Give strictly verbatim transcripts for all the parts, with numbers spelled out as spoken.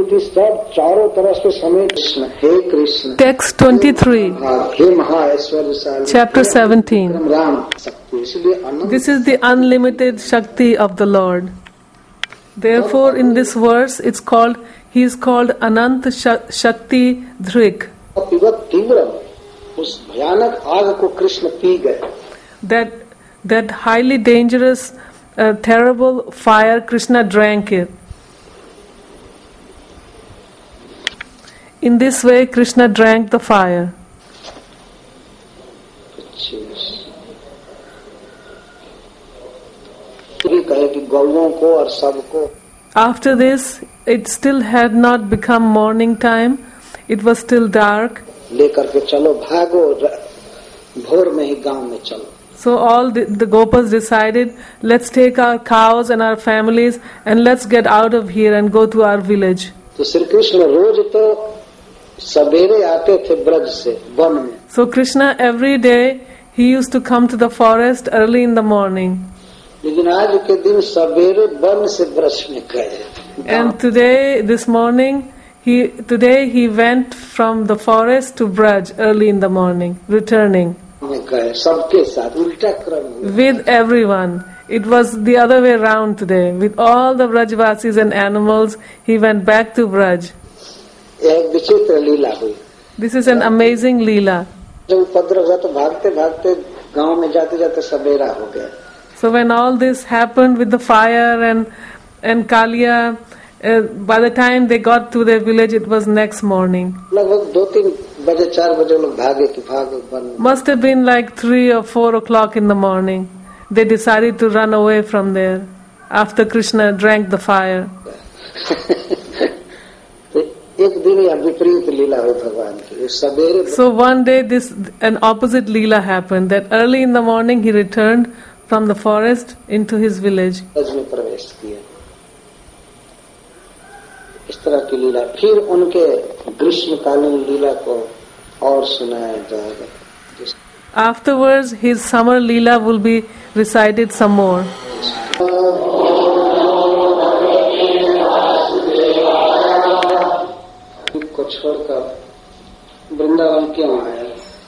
मूर्ति सब चारों तरफ से समेत कृष्ण हे कृष्ण. Text twenty-three, हे महाऐश्वर्यशाली. chapter seventeen. राम शक्ति. इसलिए अनंत. This is the unlimited Shakti of the Lord. Therefore, in this verse, it's called, he is called Anant Shakti Dhrik. तीव्र उस भयानक आग को कृष्ण पी गए. That that highly dangerous, uh, terrible fire, Krishna drank it. In this way, Krishna drank the fire. After this, it still had not become morning time. It was still dark. लेकर के चलो, भागो, भोर में ही गांव में चलो. So all the, the Gopas decided, let's take our cows and our families and let's get out of here and go to our village. तो श्री कृष्ण रोज तो सवेरे आते थे ब्रज से वन में. So Krishna every day he used to come to the forest early in the morning. लेकिन आज के दिन सवेरे वन से ब्रज में गए. And today, this morning, he today he went from the forest to Braj early in the morning, returning. सबके साथ उल्टा क्रम. With everyone. It was the other way around today. With all the Brajvasis and animals, he went back to Braj. एक विचित्र लीला हुई. This is an amazing Leela. जब उपद्रव हुआ तो भागते भागते गांव में जाते जाते सवेरा हो गया. So when all this happened with the fire and and Kaliya, uh, by the time they got to their village, it was next morning. लगभग दो तीन बजे चार बजे लोग भागे कि भागो बन. Must have been like three or four o'clock in the morning. They decided to run away from there after Krishna drank the fire. एक दिन यह विपरीत लीला हुई भगवान की. सवेरे. So one day this an opposite Leela happened, that early in the morning he returned from the forest into his village. Braj में प्रवेश किया. इस तरह की लीला फिर उनके ग्रीष्मकालीन लीला को और सुनाया जाएगा. Afterwards, his summer Leela will be recited some more. को छोड़कर वृंदावन क्यों आया?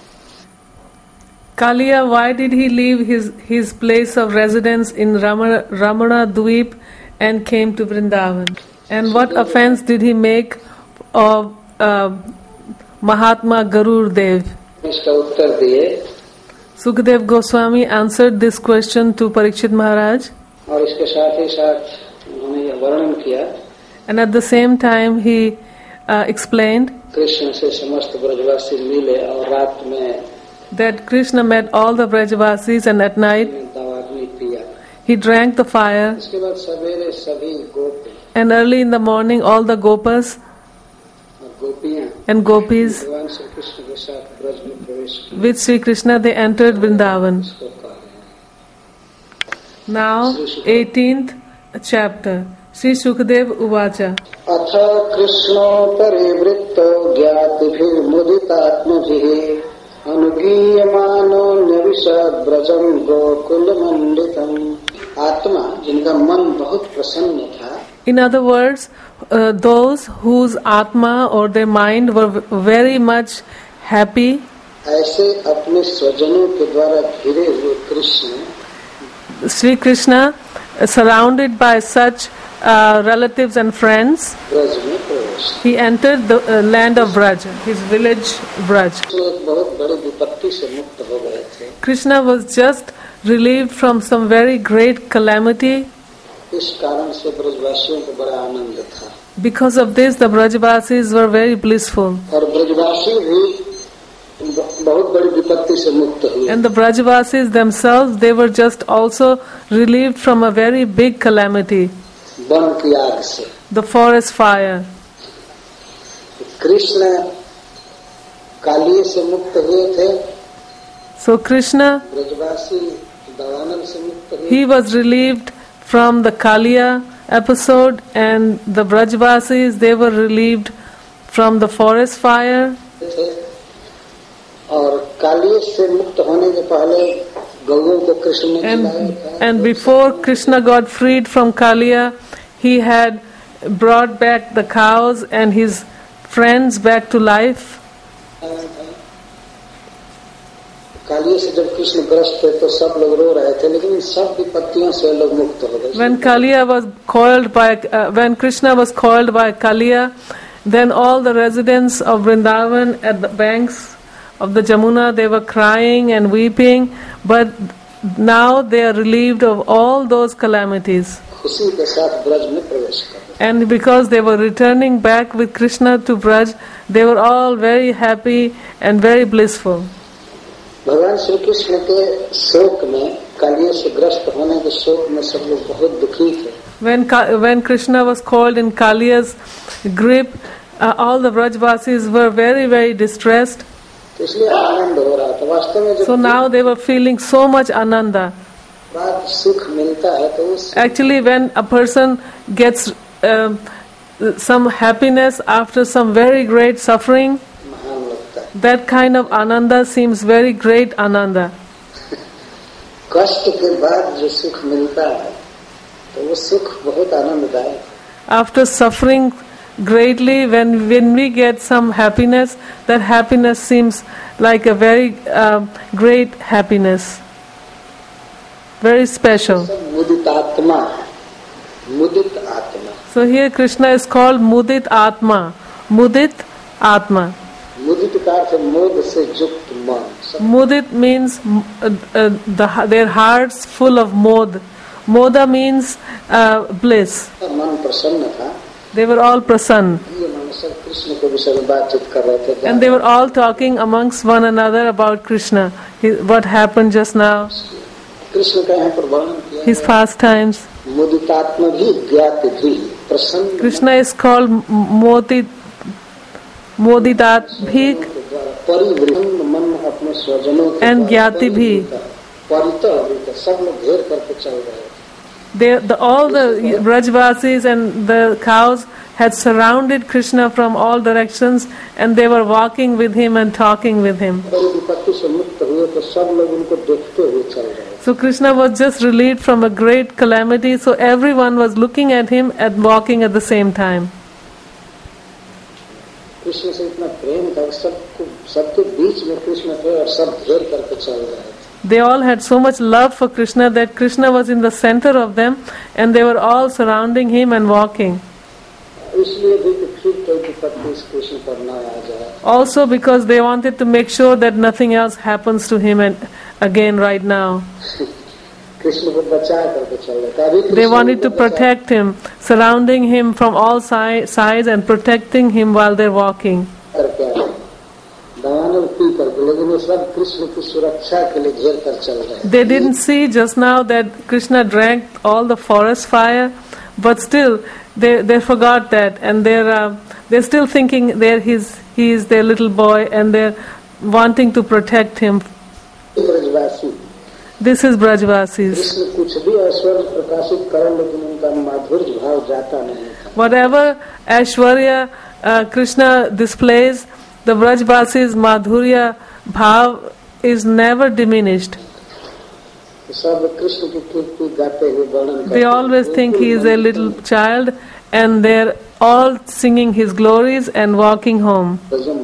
Kaliya, why did he leave his, his place of residence in Ramana, Ramana Dweep and came to Vrindavan? And what offense did he make of uh, Mahatma Garur Dev? इसका उत्तर दिए. Sukadev Goswami answered this question to Parikshit Maharaj. और इसके साथ ही साथ उन्होंने यह वर्णन किया. And at the same time he uh, explained Krishna से समस्त ब्रजवासी मिले और रात में that Krishna met all the Brajavasis and at night he drank the fire. इसके बाद सवेरे सभी गोप And early in the morning all the Gopas and Gopis भगवान श्री कृष्ण के साथ ब्रज में प्रवेश किए. with Sri Krishna they entered Vrindavan. Now eighteenth chapter. Sri Sukadev Uvacha. अथ कृष्णो परिवृत्तो ज्ञातिभिर्मुदितात्मभिः अनुगीयमानो न्यविशद ब्रजम गोकुलमंडितम. आत्मा जिनका मन बहुत प्रसन्न था. In other words, uh, those whose atma or their mind were very much happy, ऐसे अपने स्वजनों के द्वारा घिरे हुए Krishna Sri Krishna, uh, surrounded by such uh, relatives and friends, Braj में प्रवेश. he entered the uh, land of Braj, his village Braj. एक बहुत बड़ी विपत्ति से मुक्त हो गए थे. Krishna was just relieved from some very great calamity. इस कारण से ब्रजवासियों को बड़ा आनंद था. Because of this, the Brajvasis were very blissful. और ब्रजवासी भी बहुत बड़ी विपत्ति से मुक्त हुए. And the Brajvasis themselves, they were just also relieved from a very big calamity, वन की आग से. the forest fire. कृष्ण कालिये से मुक्त हुए थे. So Krishna, ब्रजवासी दवानल से मुक्त हुए. he was relieved from the Kaliya episode, and the Brajvasis, they were relieved from the forest fire. और कालिये से मुक्त होने के पहले गौओं को कृष्ण ने खिलाया And, था. and before Krishna got freed from Kaliya, he had brought back the cows and his friends back to life. Kaliya से जब कृष्ण ग्रस्त थे तो सब लोग रो रहे थे, लेकिन सब विपत्तियों से लोग मुक्त हो गए. When Kaliya was coiled by, uh, when Krishna was coiled by Kaliya, then all the residents of Vrindavan at the banks of the Jamuna, they were crying and weeping, but now they are relieved of all those calamities. खुशी के साथ ब्रज में प्रवेश कर. And because they were returning back with Krishna to Braj, they were all very happy and very blissful. भगवान श्री कृष्ण के शोक में, कालिया से ग्रस्त होने के शोक में सब लोग बहुत दुखी थे. When when Krishna was called in Kaliya's grip, uh, all the Brajvasis were very very distressed. इसलिए आनंद हो रहा था. वास्तव में So now they were feeling so much ananda. बाद सुख मिलता है तो उस Actually, when a person gets uh, some happiness after some very great suffering, महान लगता है. that kind of ananda seems very great ananda. कष्ट के बाद जो सुख मिलता है तो वो सुख बहुत आनंददायक. After suffering greatly, when when we get some happiness, that happiness seems like a very uh, great happiness, very special. मुदित आत्मा, मुदित आत्मा. So here Krishna is called Mudit Atma. Mudit Atma. मुदित का अर्थ मोद से युक्त मन. Mudit means uh, uh, the, their hearts full of mod. Moda means uh, bliss. मन प्रसन्न था. They were all prasanna. सब कृष्ण के विषय में बातचीत कर रहे थे. And they were all talking amongst one another about Krishna. He, what happened just now. Krishna का यहाँ पर वर्णन किया. His pastimes. मुदितात्मा भी ज्ञात भी प्रसन्न. Krishna is called Modi Modidat Bhik परिवृहन मन अपने स्वजनों के and Gyati Bhi. परितः सब लोग घेर करके चल रहे. They, the, all the Brajvasis and the cows had surrounded Krishna from all directions, and they were walking with him and talking with him. So Krishna was just relieved from a great calamity, so everyone was looking at him and walking at the same time. Krishna से इतना प्रेम था, सबको सबके बीच में कृष्ण थे और सब घेर करके चल रहे थे. They all had so much love for Krishna that Krishna was in the center of them, and they were all surrounding him and walking. Also because they wanted to make sure that nothing else happens to him and again right now. They wanted to protect him, surrounding him from all si- sides and protecting him while they're walking. They didn't see just now that Krishna drank all the forest fire, but still they they forgot that, and they're uh, they're still thinking that he's he is their little boy, and they're wanting to protect him. This is Brajvasis. Whatever Aishwarya uh, Krishna displays, the Brajvasis' Madhurya Bhav is never diminished. They always think he is a little child, and they're all singing his glories and walking home.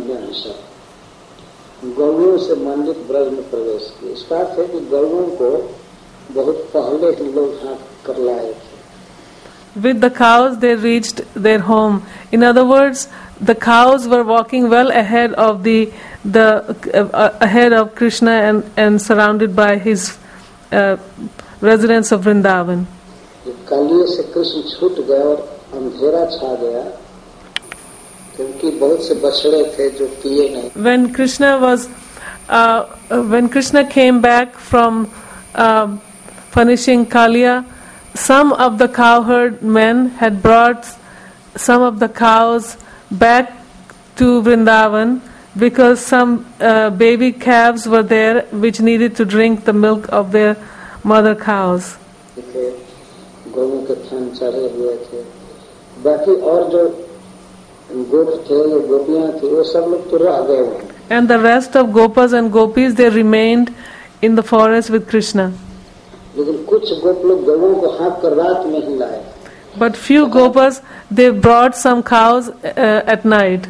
गौड़ों से मंडित ब्रज में प्रवेश किए. इसका अर्थ है कि गौड़ों को बहुत पहले ही लोग हाथ कर लाए थे. With the cows they reached their home. In other words, the cows were walking well ahead of the the uh, ahead of Krishna and and surrounded by his uh, residents of Vrindavan. कालिये से कृष्ण छूट गए और अंधेरा छा गया, क्योंकि बहुत से बछड़े थे जो पिए नहीं. When Krishna was, uh, when Krishna came back from uh, punishing Kaliya, some of the cowherd men had brought some of the cows back to Vrindavan because some uh, baby calves were there which needed to drink the milk of their mother cows. गौओं के थन चढ़े हुए थे. बाकी और जो गोप थे या गोपियां थी वो सब लोग तो रह गए. And the rest of gopas and gopis, they remained in the forest with Krishna. लेकिन कुछ गोप लोग गौओं को हाँक कर रात में ही लाए. But few gopas, they brought some cows uh, at night.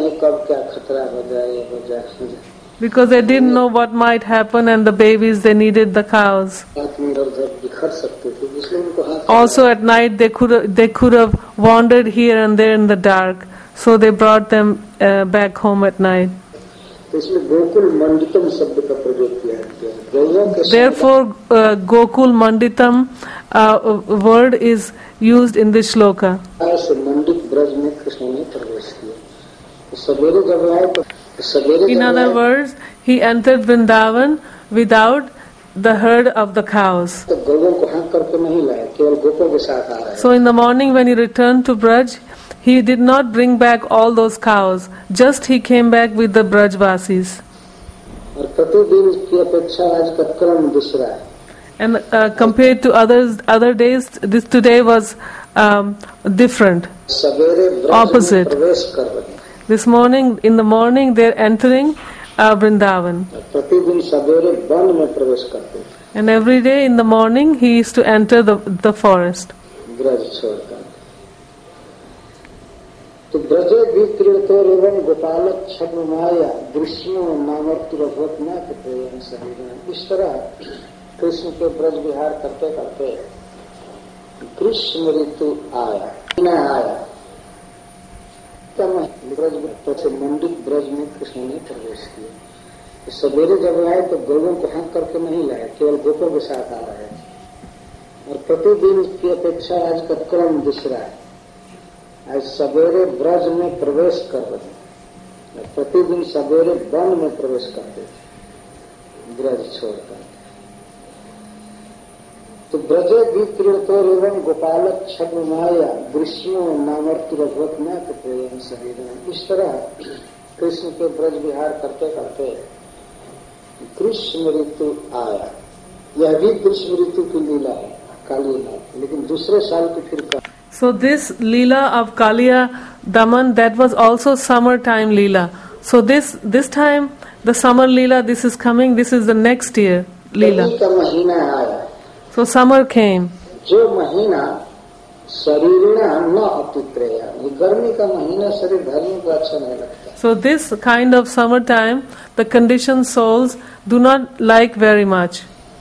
Because they didn't know what might happen, and the babies, they needed the cows. Also at night they could they could have wandered here and there in the dark, so they brought them uh, back home at night. Therefore, uh, Gokul Manditam uh, word is used in this shloka. In other words, he entered Vrindavan without the herd of the cows. So in the morning when he returned to Braj, he did not bring back all those cows, just he came back with the Brajvasis. And uh, compared to others, other days, this today was um, different, opposite. This morning, in the morning, they are entering uh, Vrindavan. And every day in the morning, he used to enter the, the forest. तो ब्रजे विक्रीड़तोर एवं गोपालक छद्म माया दृश्यों नामर्तुरभवत्नाथ प्रेम शरीर। इस तरह कृष्ण के ब्रज विहार करते करते ग्रीष्म ऋतु आया, न आया तब ब्रज से मंडित ब्रज में कृष्ण ने प्रवेश किया। सवेरे जब आए तो गोलों को हंक करके नहीं लाए, केवल गोपों के साथ आ रहे हैं। और प्रतिदिन की अपेक्षा आज का क्रम दूसरा है। आज सवेरे ब्रज में प्रवेश कर रहे, प्रतिदिन सवेरे वन में प्रवेश करते ब्रज छोड़कर। तो ब्रजे विक्रीड़तोर एवं गोपालक छद्म माया दृश्यों नामर्तुरभवत्नाथ प्रेम शरीर। इस तरह कृष्ण के ब्रज विहार करते करते ग्रीष्म ऋतु आया। यह भी ग्रीष्म ऋतु की लीला है, काली नाथ, लेकिन दूसरे साल की फिर का। So this Leela of Kaliya Daman, that was also summertime Leela. So this this time the summer Leela, this is coming, this is the next year Leela. So summer came. जो महीना शरीरना न अतिप्रेया, ये गर्मी का महीना शरीर धर्म को अच्छा नहीं लगता। So this kind of summertime, the conditioned souls do not like very much.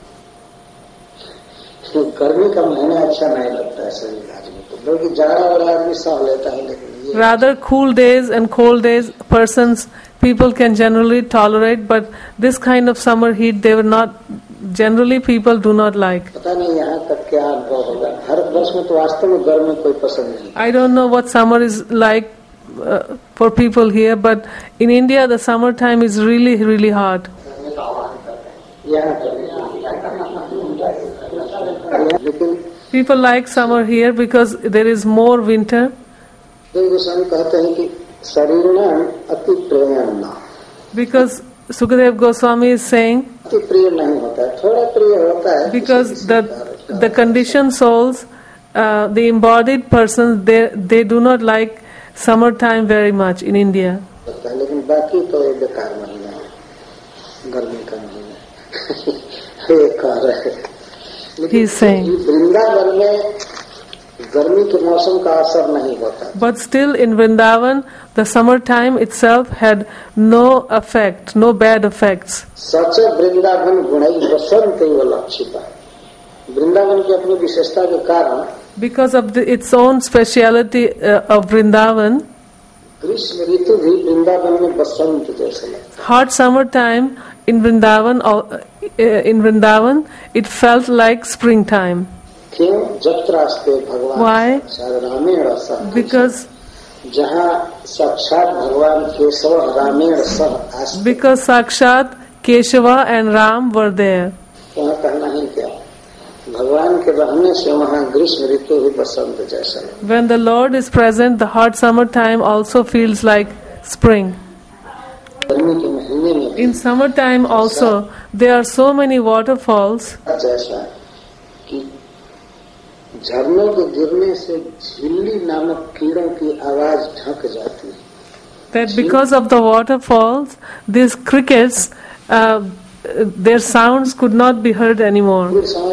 गर्मी का महीना अच्छा नहीं लगता है शरीर आदमी को, बल्कि जाड़ा वाला आदमी सह लेता है, लेकिन rather cool days and cold days persons people can generally tolerate, but this kind of summer heat they were not generally people do not like. पता नहीं यहाँ तक क्या अनुभव होगा। भारत वर्ष में तो वास्तव में गर्मी कोई पसंद नहीं। I don't know what summer is like uh, for people here, but in India the summer time is really really hot. People like summer here because there is more winter. Because Sukadev Goswami is saying, because the the conditioned souls, uh, the embodied persons, they they do not like summertime very much in India. He is saying, but still in Vrindavan, the summertime itself had no effect, no bad effects. Because of the, its own speciality uh, of Vrindavan, hot summertime in Vrindavan, uh, in Vrindavan, it felt like springtime. Why? Because because Sakshat Keshava and Ram were there. When the Lord is present, the hot summertime also feels like spring. In summertime also, there are so many waterfalls that because of the waterfalls, these crickets uh, their sounds could not be heard anymore.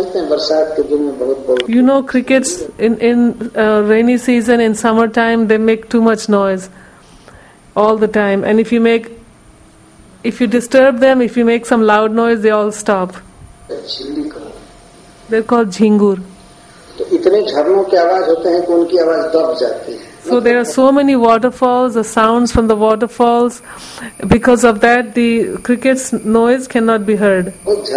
You know, crickets in, in uh, rainy season, in summertime, they make too much noise all the time. And if you make, if you disturb them, if you make some loud noise, they all stop. They're called jhingur. So there are so many waterfalls, the sounds from the waterfalls. Because of that, the cricket's noise cannot be heard.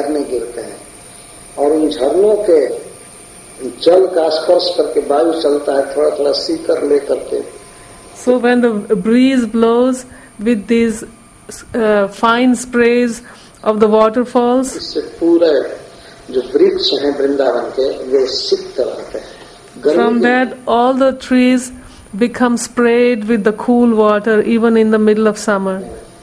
So when the breeze blows with these uh, fine sprays of the waterfalls, from that all the trees become sprayed with the cool water even in the middle of summer.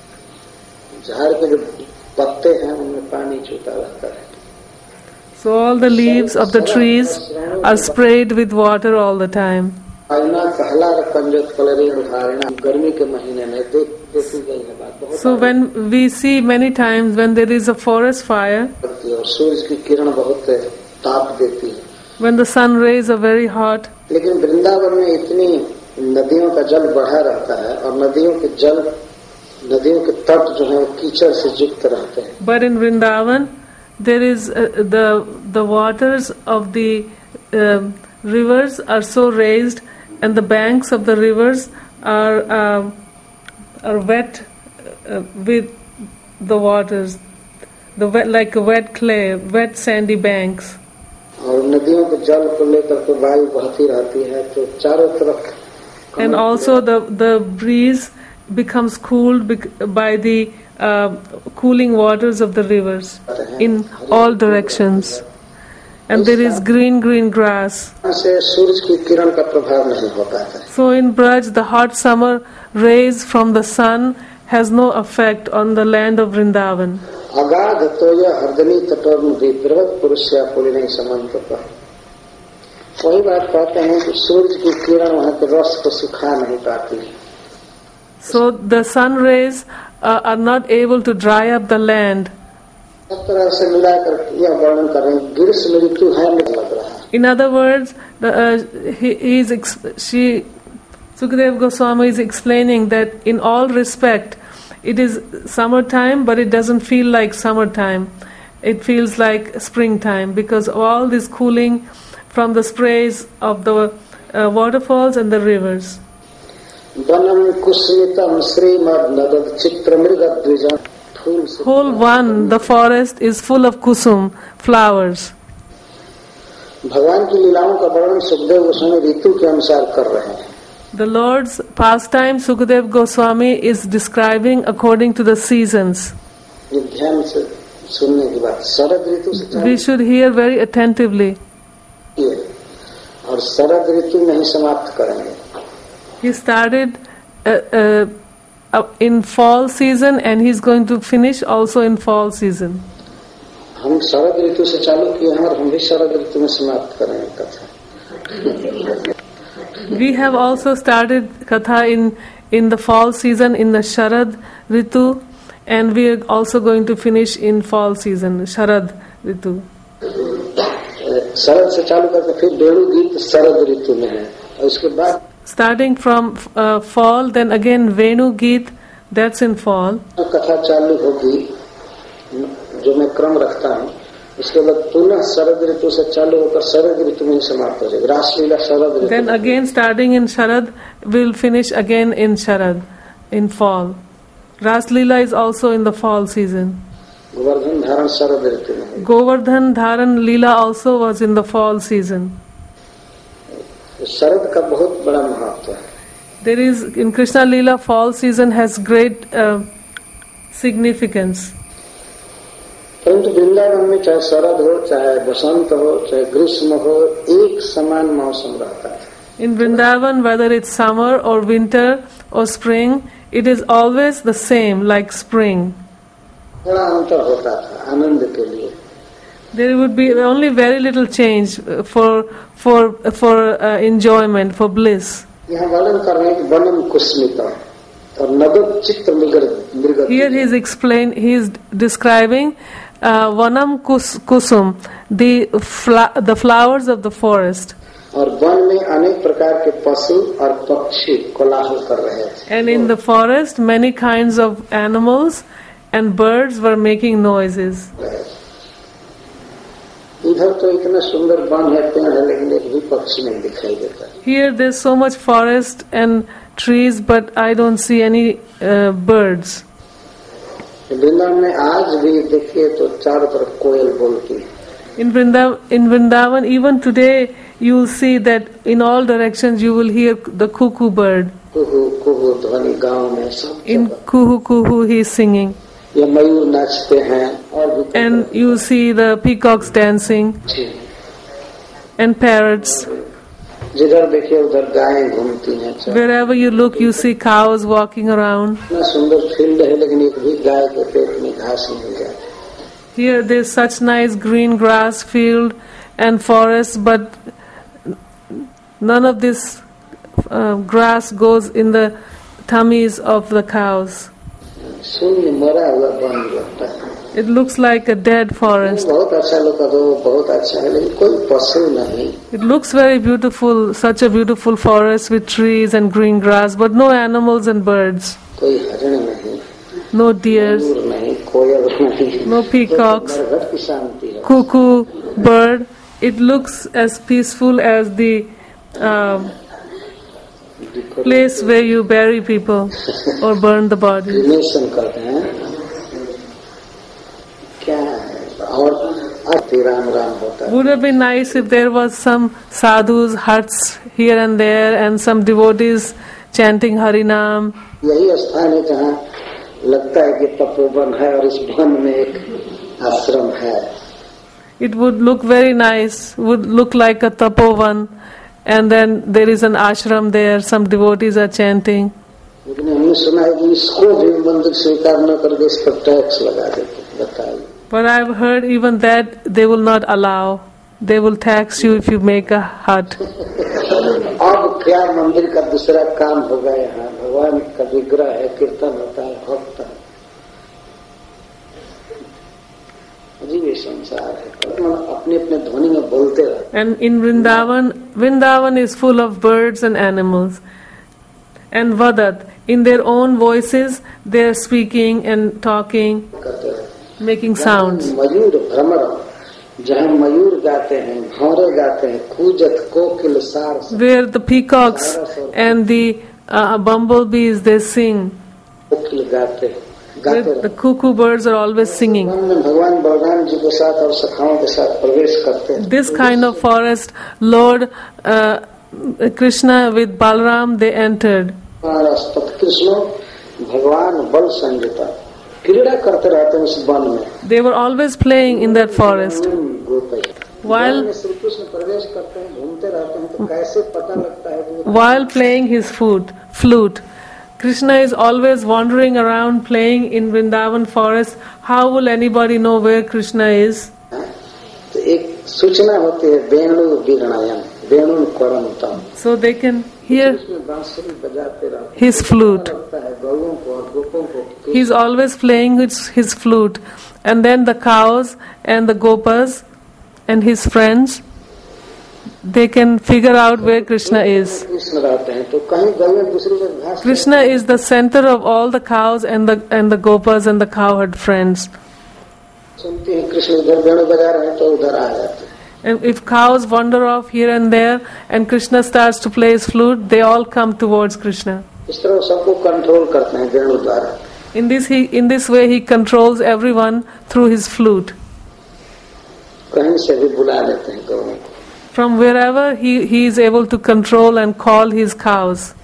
So all the leaves of the trees are sprayed with water all the time. So when we see many times when there is a forest fire, when the sun rays are very hot, नदियों का जल बढ़ा रहता है और नदियों के जल नदियों के तट जो है वो कीचड़ से युक्त रहते हैं. But in Vrindavan there is uh, the the waters of the uh, rivers are so raised and the banks of the rivers are uh, are wet uh, with the waters, the wet, like a wet clay, wet sandy banks. और नदियों के जल को लेकर के वायु बहती रहती है तो चारों तरफ. And also the, the breeze becomes cooled by the uh, cooling waters of the rivers in all directions. And there is green, green grass. So in Braj, the hot summer rays from the sun has no effect on the land of Vrindavan. वही बात कहते हैं कि सूरज की किरण वहाँ के रस को सुखा नहीं पाती. So the sun rays uh, are not able to dry up the land. सब तरह से मिलाकर यह वर्णन कर रहे हैं ग्रीष्म ऋतु है नहीं लग रहा. In other words, the, uh, he, he is she Sukadeva Goswami is explaining that in all respect it is summertime, but it doesn't feel like summertime. It feels like springtime because of all this cooling from the sprays of the uh, waterfalls and the rivers. Whole one, the forest is full of kusum, flowers. The Lord's pastime Sukadeva Goswami is describing according to the seasons. We should hear very attentively. और शरद ऋतु में ही समाप्त करेंगे. He started uh, uh, in fall season and he's going to finish also in fall season. हम शरद ऋतु से चालू किए हैं और हम भी शरद ऋतु में समाप्त करेंगे कथा. We have also started katha in in the fall season in the Sharad Ritu, and we are also going to finish in fall season Sharad Ritu. शरद से चालू करके फिर वेणु गीत शरद ऋतु में है और उसके बाद starting from uh, fall, then again Venu Geet, that's in fall. कथा चालू होगी जो मैं क्रम रखता हूँ. उसके बाद पुनः शरद ऋतु से चालू होकर शरद ऋतु में समाप्त हो जाएगी. रासलीला शरद ऋतु. Then again starting in Sharad, we'll finish again in Sharad, in fall. Raslila is also in the fall season. Govardhan Dharan शरद ऋतु में. Govardhan Dharan Leela also was in the fall season. शरद का बहुत बड़ा महत्व है. There is in Krishna Leela, fall season has great uh, significance. परंतु वृंदावन में चाहे शरद हो, चाहे बसंत हो, चाहे ग्रीष्म हो, एक समान मौसम रहता है. In Vrindavan, whether it's summer or winter or spring, it is always the same, like spring. थोड़ा अंतर होता था आनंद के लिए. There would be only very little change for for for uh, enjoyment, for bliss. यहाँ वर्णन कर रहे हैं कि वनम कुस्मितम. Here he is explain. He is describing uh, Vanam kus, Kusum, the fla- the flowers of the forest. And in the forest, many kinds of animals and birds were making noises. Here there's so much forest and trees, but I don't see any uh, birds. In Vrindavan, in Vrindavan, even today, you will see that in all directions you will hear the cuckoo bird. In kuhu kuhu he is singing. And you see the peacocks dancing and parrots. Wherever you look, you see cows walking around. Here there's such nice green grass field and forest, but none of this uh, grass goes in the tummies of the cows. It looks like a dead forest. It looks very beautiful, such a beautiful forest with trees and green grass, but no animals and birds. No deers, no peacocks, cuckoo, bird. It looks as peaceful as the um, place where you bury people or burn the bodies. Would have been nice if there was some sadhus' huts here and there and some devotees chanting Harinam. It would look very nice, would look like a tapovan, and then there is an ashram there, some devotees are chanting. But I've heard even that they will not allow. They will tax you if you make a hut. And in Vrindavan, Vrindavan is full of birds and animals. And Vadat, in their own voices, they are speaking and talking, making sounds. Where the peacocks and the uh, bumblebees, they sing. Where the cuckoo birds are always singing. This kind of forest, Lord uh, Krishna with Balram, they entered. They were always playing in that forest. While, while playing his flute, flute, Krishna is always wandering around playing in Vrindavan forest. How will anybody know where Krishna is? So they can hear his flute. He's always playing his, his flute. And then the cows and the gopas and his friends, they can figure out where Krishna is. Krishna is the center of all the cows and the and the gopas and the cowherd friends. And if cows wander off here and there and Krishna starts to play his flute, they all come towards Krishna. In this he in this way he controls everyone through his flute. From wherever he, he is able to control and call his cows.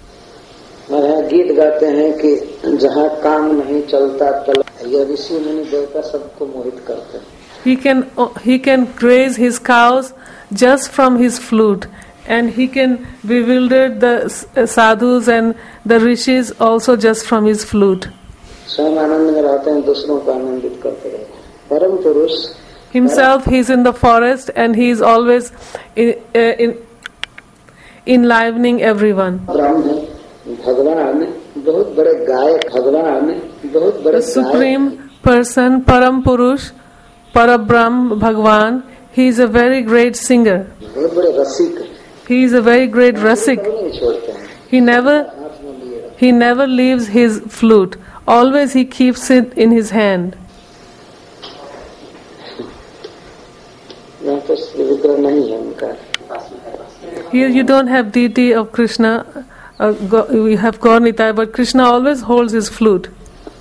He can he can graze his cows just from his flute, and he can bewilder the sadhus and the rishis also just from his flute. Himself, he is in the forest and he is always in, uh, in, enlivening everyone. बहुत बड़े गायक भगवान, बहुत बड़े supreme person, परम पुरुष, Parabrahm Bhagwan, he is a very great singer. बहुत बड़े रसिक, he is a very great rasik. He never he never leaves his flute. Always he keeps it in his hand. Here you don't have deity of Krishna. Uh, go, we have Gaur Nitai, but Krishna always holds his flute.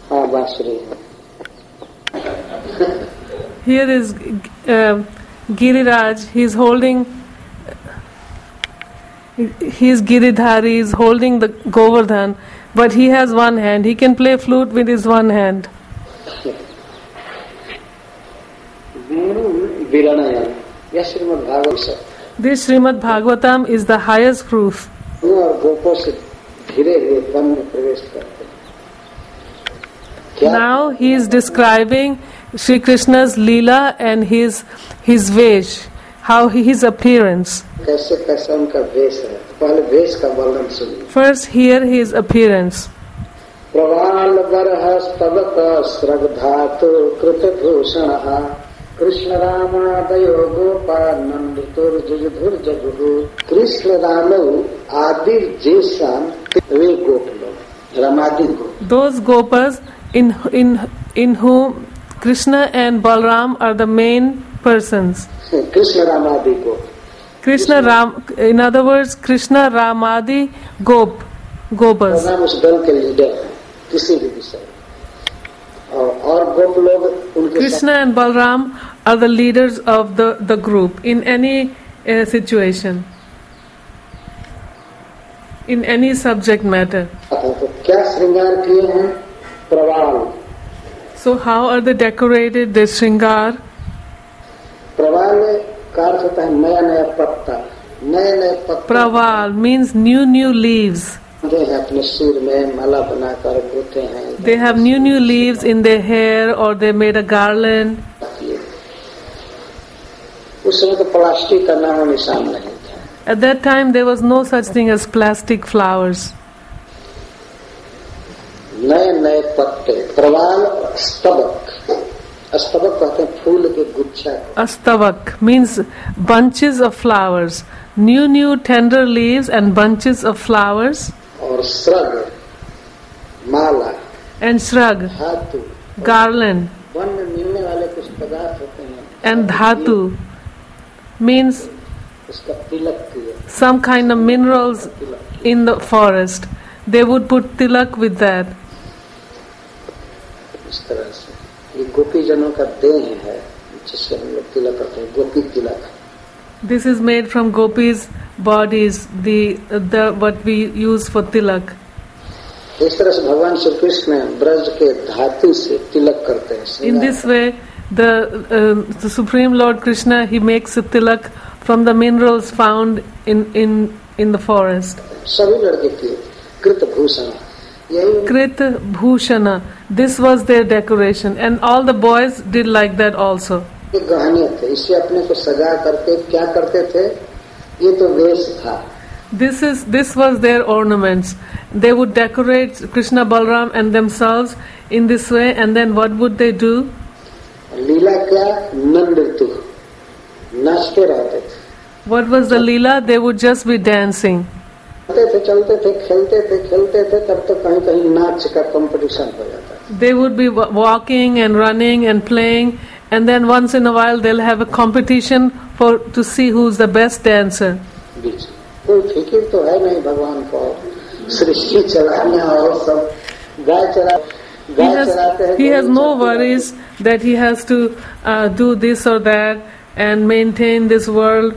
Here is uh, Giriraj. He is holding. He is Giridhari. He is holding the Govardhan, but he has one hand. He can play flute with his one hand. This Srimad Bhagavatam is the highest proof. Now he is describing Sri Krishna's Leela and his his vesh, how he, his appearance. First hear his appearance. Krishna Ramadayo Gopanandutur Jujudhur Jagudu Krishna Ramav Adir Jesan Ve Gopalo Ramadi Gop. Those Gopas in in in whom Krishna and Balram are the main persons. Krishna Ramadi Gop. Krishna Ram, in other words, Krishna Ramadi Gop, Gopas. Balram उस दल के leader हैं किसी भी विषय. Krishna and Balram are the leaders of the, the group in any uh, situation, in any subject matter. So how are they decorated? They shringar. Praval means new new leaves. They have new new leaves in their hair, or they made a garland. At that time there was no such thing as plastic flowers. Astavak means bunches of flowers. New new tender leaves and bunches of flowers. और श्रग, माला, and shrag, धातु, garland, वन में मिलने वाले कुछ पदार्थ होते हैं, and dhatu means उसका तिलक किया, some kind of minerals in the forest. They would put tilak with that. इस तरह से ये गोपी जनों का देह है जिससे हम लोग तिलक करते हैं, गोपी तिलक. This is made from gopis' bodies, the the what we use for tilak. इस तरह से भगवान श्री कृष्ण ब्रज के धातु से तिलक करते हैं. In this way, the uh, the Supreme Lord Krishna, he makes a tilak from the minerals found in in in the forest. सभी लड़के किए कृत Bhushan. Krit Bhushana. This was their decoration, and all the boys did like that also. गहने थे, इससे अपने को सजा करके क्या करते थे? ये तो वेश था. This is this was their ornaments. They would decorate Krishna, Balram, and themselves in this way, and then what would they do? लीला क्या? नृत्य, नाचते रहते थे. What was the leela? They would just be dancing. चलते थे, चलते थे, खेलते थे, खेलते थे, तब तो कहीं कहीं नाच का कंपटीशन हो जाता. They would be walking and running and playing, and then once in a while they'll have a competition for to see who's the best dancer. कोई फिक्र तो है नहीं भगवान को, सृष्टि चलाना और सब गाय चला गाय चलाते हैं. He has no worries that he has to uh, do this or that and maintain this world.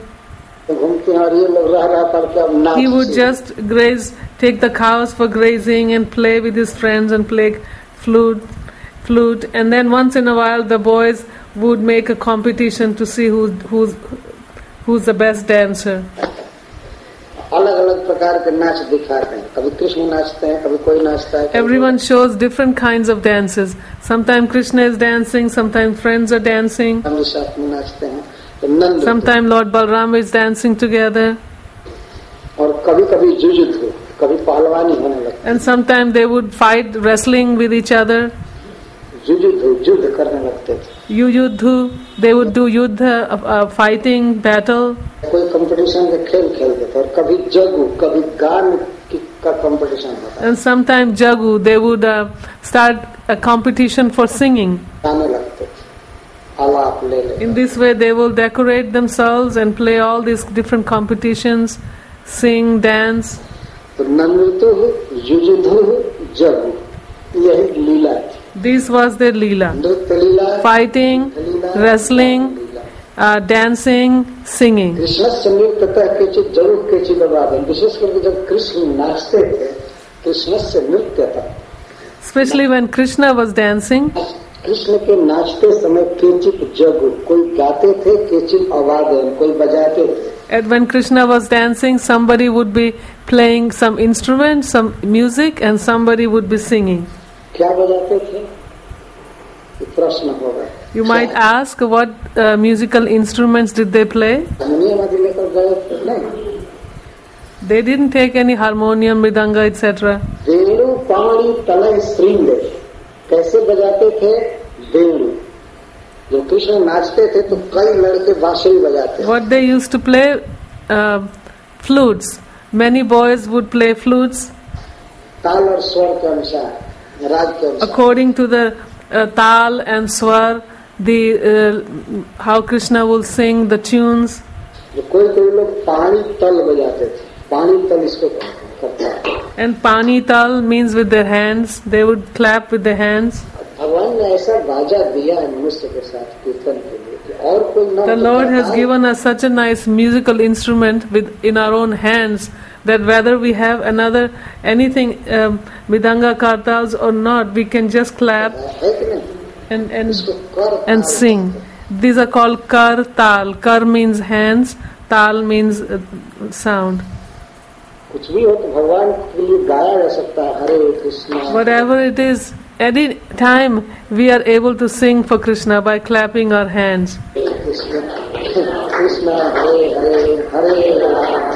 He would just graze, take the cows for grazing and play with his friends and play flute, flute, and then once in a while the boys would make a competition to see who who's who's the best dancer. अलग-अलग प्रकार के नाच दिखाते हैं. कभी कृष्ण नाचते हैं, कभी कोई नाचता है. Everyone shows different kinds of dances. Sometimes Krishna is dancing, sometimes friends are dancing. नाचते हैं. Sometimes Lord Balram is dancing together. और कभी-कभी जुजुत्सु, कभी पहलवानी होने लगती है. And sometimes they would fight, wrestling with each other. युद्ध करने लगते थे. युद्ध, they would do युद्ध, uh, fighting, battle. कोई कंपटीशन के खेल खेलते थे और कभी जगू, कभी गान का कंपटीशन होता. And sometimes jagu, they would uh, start a competition for singing. गाने लगते थे. आलाप ले ले. In this way, they will decorate themselves and play all these different competitions, sing, dance. तो नृत्य, युद्ध, जगू, यही लीला थी. This was their leela. Fighting, wrestling, uh, dancing, singing. Krishna से नृत्य केची जरूर केची बात है. विशेष करके जब कृष्ण नाचते थे, कृष्ण से नृत्य था. Especially when Krishna was dancing. Krishna के नाचते समय केची जगू, कोई गाते थे, केची आवाज कोई बजाते थे. And when Krishna was dancing, somebody would be playing some instrument, some music, and somebody would be singing. क्या बजाते थे? प्रश्न होगा. You might ask, what uh, musical instruments did they play? They didn't take any harmonium, mridanga, et cetera. वेणु, पाणी, तलय, श्रृंग कैसे बजाते थे? वेणु. जो कृष्ण नाचते थे तो कई लड़के बांसुरी बजाते. What they used to play? Uh, flutes. Many boys would play flutes. ताल और स्वर के अनुसार. According to the uh, tal and swar, the uh, how Krishna will sing the tunes. कोई कोई लोग पानी तल बजाते थे. पानी तल इसको करता है. And pani tal means with their hands. They would clap with their hands. भगवान ने ऐसा बाजा दिया है मनुष्य के साथ कीर्तन के लिए और कोई ना. The Lord has given us such a nice musical instrument with in our own hands, that whether we have another anything um, midanga kartals or not, we can just clap and and and sing. These are called kar tal. Kar means hands, tal means uh, sound. कुछ भी हो तो भगवान के लिए गाया जा सकता है. हरे Krishna. Whatever it is, any time we are able to sing for Krishna by clapping our hands. Krishna Krishna Hare Hare Hare.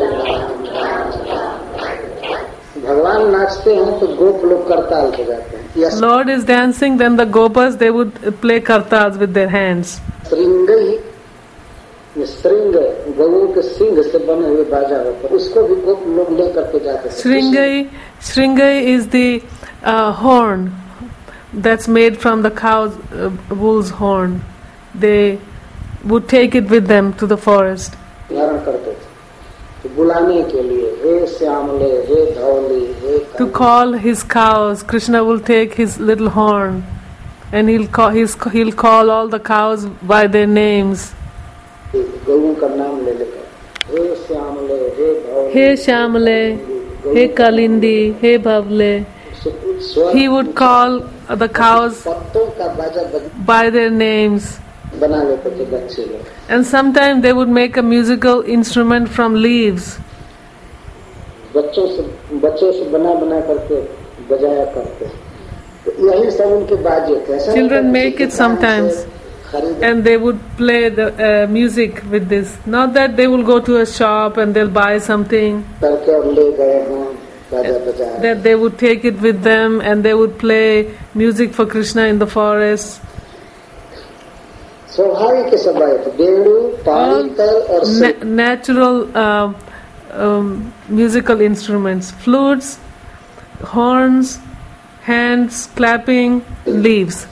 भगवान नाचते हैं तो गोप लोग करताल बजाते हैं. Yes. Lord is dancing, then the gopas they would play kartals with their hands. श्रृंगई, श्रृंग गऊ के सिंग से बने हुए बाजा होता है, उसको भी गोप लोग लेकर के जाते हैं. Shringai, Shringai is the uh, horn that's made from the cow's uh, bull's horn. They would take it with them to the forest. धारण करते थे तो बुलाने के लिए, हे श्यामले, हे धौली, हे. To call his cows, Krishna will take his little horn, and he'll call his, he'll call all the cows by their names. गऊ का नाम ले लेकर, हे श्यामले, हे धौली, हे श्यामले, हे kalindi, hey bhavle. He would call the cows by their names. And sometimes they would make a musical instrument from leaves. Children make it sometimes, and they would play the uh, music with this. Not that they will go to a shop and they'll buy something. That they would take it with them and they would play music for Krishna in the forest. All na- natural uh, um, musical instruments, flutes, horns, hands, clapping, leaves.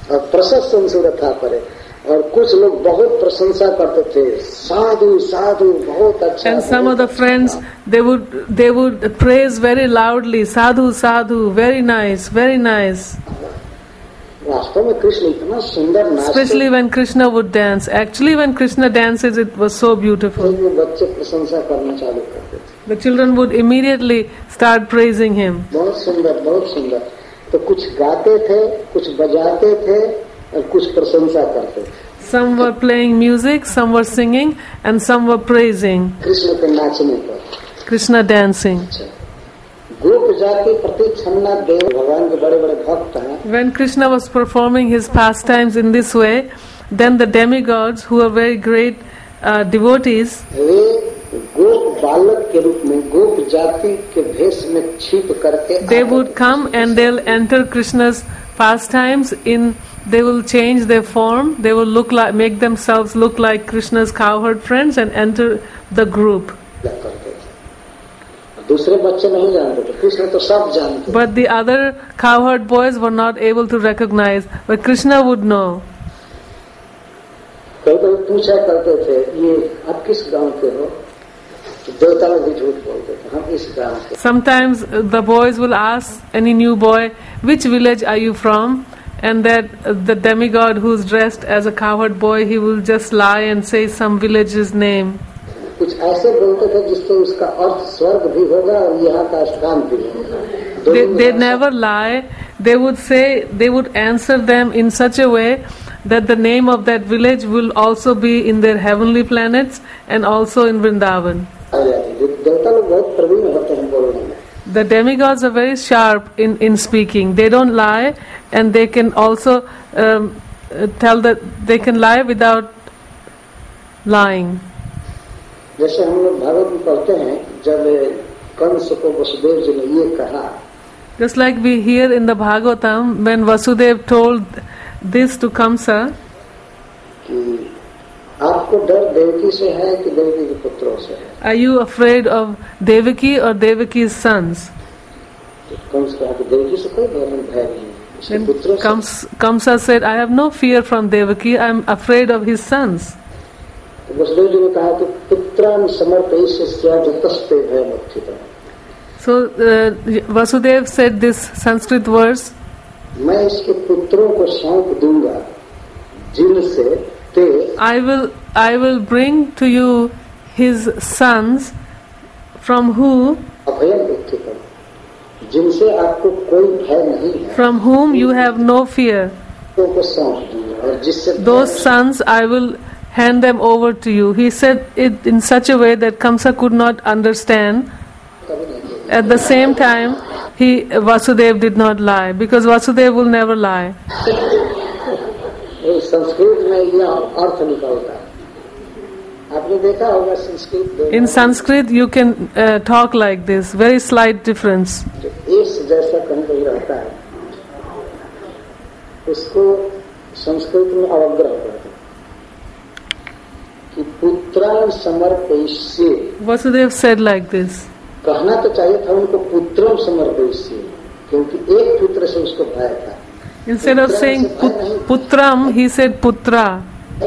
और कुछ लोग बहुत प्रशंसा करते थे, साधु साधु बहुत अच्छा. And some of the friends, they would they would praise very loudly, sadhu sadhu, very nice, very nice. वास्तव में कृष्ण इतना सुंदर नाचते. Especially when Krishna would dance. Actually, when Krishna dances, it was so beautiful. बच्चे प्रशंसा करना चालू करते थे. The children would immediately start praising him. बहुत सुंदर, बहुत सुंदर. तो कुछ गाते थे, कुछ बजाते थे, और कुछ प्रशंसा करते थे. Some were playing music, some were singing, and some were praising. Krishna के नाचने पर. Krishna dancing. गोप जाति प्रति छन्ना देव भगवान के बड़े बड़े भक्त हैं. When Krishna was performing his pastimes in this way, then the demigods, who are very great uh, devotees, वे गोप बालक के रूप में गोप जाति के भेष में छिप करके they would come and they'll enter Krishna's pastimes in they will change their form, they will look like make themselves look like Krishna's cowherd friends and enter the group. दूसरे बच्चे नहीं जानते थे, कृष्ण तो सब जानते. But the other cowherd boys were not able to recognize, but Krishna would know. कई कभी पूछा करते थे, ये आप किस गांव के हो? देवता लोग भी झूठ बोलते थे, हम इस गांव के. Sometimes the boys will ask any new boy, which village are you from? And that uh, the demigod who's dressed as a cowherd boy, he will just lie and say some village's name. कुछ ऐसे बोलते थे जिससे उसका अर्थ स्वर्ग भी होगा और यहाँ का स्थान भी होगा. They, they never lie. They would say, they would answer them in such a way that the name of that village will also be in their heavenly planets and also in Vrindavan. The demigods are very sharp in, in speaking. They don't lie, and they can also um, tell that they can lie without lying. जैसे हम लोग भागवत में पढ़ते हैं, जब कंस को वसुदेव जी ने ये कहा. Just like we hear in the Bhagavatam, when Vasudev told this to Kamsa, कि आपको डर देवकी से है कि देवकी के पुत्रों से है? Are you afraid of Devaki or Devaki's sons? Kans कहा कि देवकी से कोई भय नहीं. Then Kams, Kamsa said, I have no fear from Devaki, I am afraid of his sons. Vasudev जी ने कहा कि पुत्रान समर्पयिष्य जतस्ते भयमुत्थितम्. So uh, Vasudev said this Sanskrit verse, मैं इसके पुत्रों को सौंप दूंगा जिनसे ते I will I will bring to you his sons from who अभयम उत्थितम्, जिनसे आपको कोई भय नहीं है, from whom you have no fear. को सौंप दूंगा और जिससे Those sons I will hand them over to you. He said it in such a way that Kamsa could not understand. At the same time, he Vasudev did not lie, because Vasudev will never lie. In Sanskrit, you can uh, talk like this. Very slight difference. Vasudev said like this. कहना तो चाहिए था उनको पुत्रम समर्पयिष्ये, क्योंकि एक पुत्र से उसको भय था. Instead of saying putram, he said putra.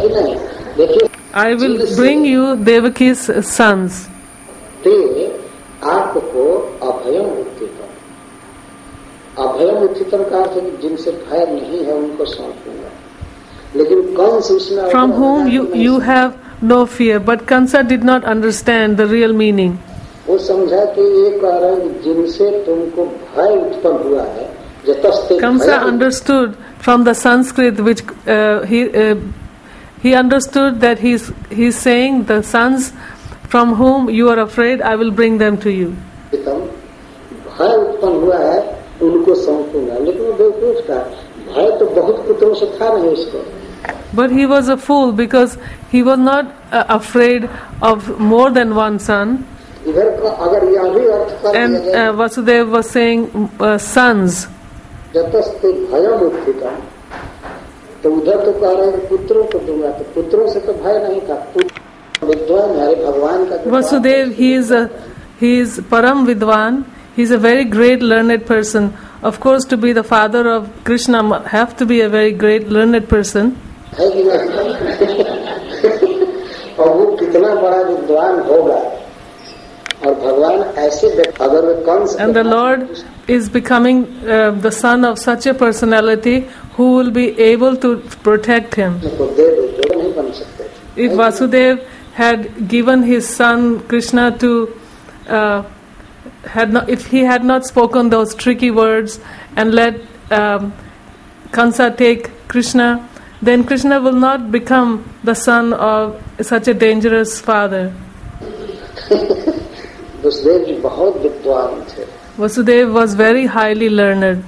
I will bring you Devaki's sons. ते आपको अभयम उत्थितम. अभयम उत्थितम का अर्थ है कि जिनसे भय नहीं है उनको सौंपूंगा. लेकिन कंस इसमें from whom you you have no fear, but Kansa did not understand the real meaning. वो समझा कि ये कह रहा है जिनसे तुमको भय उत्पन्न हुआ है. Kamsa understood from the Sanskrit, which uh, he uh, he understood that he's he's saying the sons from whom you are afraid, I will bring them to you. भय उत्पन्न हुआ है उनको सौंपूंगा. लेकिन वो बेवकूफ था. भय तो बहुत पुत्रों से था नहीं उसको. But he was a fool, because he was not uh, afraid of more than one son. And uh, Vasudev was saying uh, sons. जतस्ते भयम उत्थितम्, तो उधर तो कह रहे हैं पुत्रों को दूंगा, तो पुत्रों से तो भय नहीं था. विद्वान है भगवान का. Vasudev, he is a he is Param Vidwan. He is a very great learned person. Of course, to be the father of Krishna, have to be a very great learned person. है कि नहीं? और वो कितना बड़ा विद्वान होगा. और भगवान ऐसे अगर वे Kans. And the Lord is becoming uh, the son of such a personality who will be able to protect him. If Vasudev had given his son Krishna to uh, had not, if he had not spoken those tricky words and let um, Kansa take Krishna, then Krishna will not become the son of such a dangerous father. Vasudev जी बहुत विद्वान थे. Vasudev was very highly learned.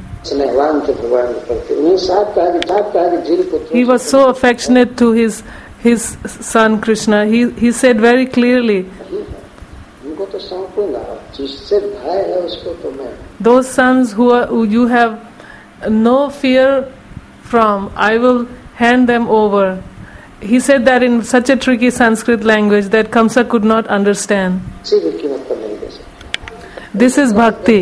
He was so affectionate to his his son Krishna. He he said very clearly, तो सौंपूंगा, जिससे भय है उसको तो मैं. Those sons who, are, who you have no fear from, I will hand them over. He said that in such a tricky Sanskrit language that Kamsa could not understand. This is bhakti.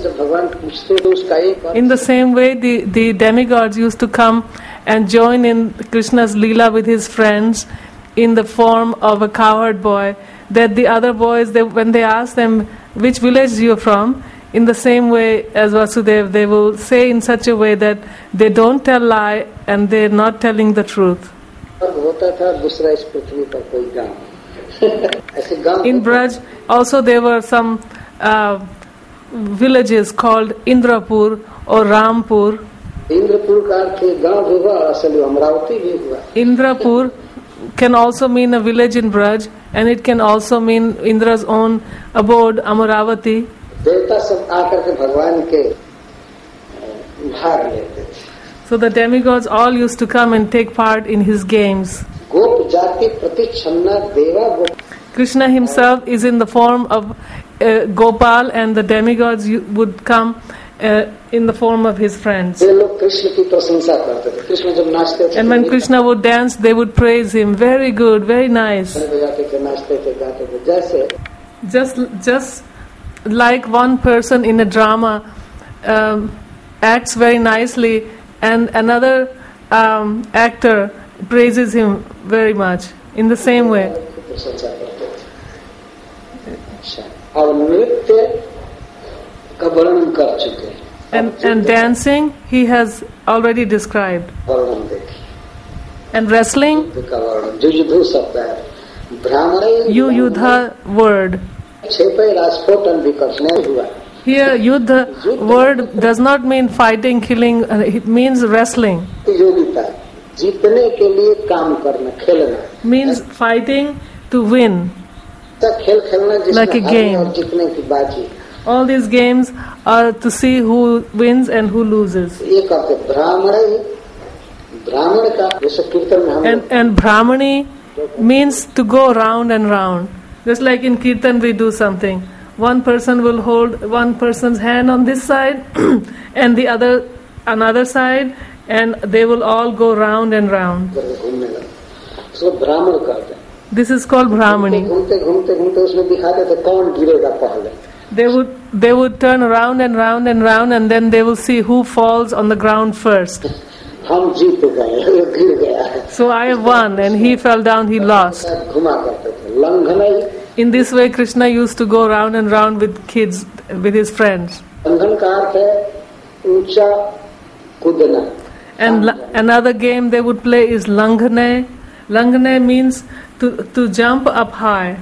In the same way, the, the demigods used to come and join in Krishna's Leela with his friends in the form of a cowherd boy, that the other boys, they, when they ask them which village you're from, in the same way as Vasudev, they will say in such a way that they don't tell lie and they're not telling the truth. In Braj, also there were some uh, villages called Indrapur or Rampur. Indrapur can also mean a village in Braj, and it can also mean Indra's own abode, Amaravati. So the demigods all used to come and take part in his games. Krishna himself is in the form of uh, Gopal, and the demigods would come uh, in the form of his friends. And when Krishna would dance, they would praise him. Very good, very nice. Just, just like one person in a drama um, acts very nicely, and another um, actor praises him very much. In the same way. And, and dancing, he has already described. And wrestling, Yuyudha word. Here, Yuddha word does not mean fighting, killing, it means wrestling. Means fighting to win, like a game. All these games are to see who wins and who loses. And, and Brahmani means to go round and round. Just like in Kirtan we do something. One person will hold one person's hand on this side and the other another side, and they will all go round and round. This is called Brahmani. They would they would turn around and round and round, and then they will see who falls on the ground first. So I have won, and he fell down, he lost. In this way, Krishna used to go round and round with kids, with his friends. And l- another game they would play is Langhane. Langhane means to, to jump up high.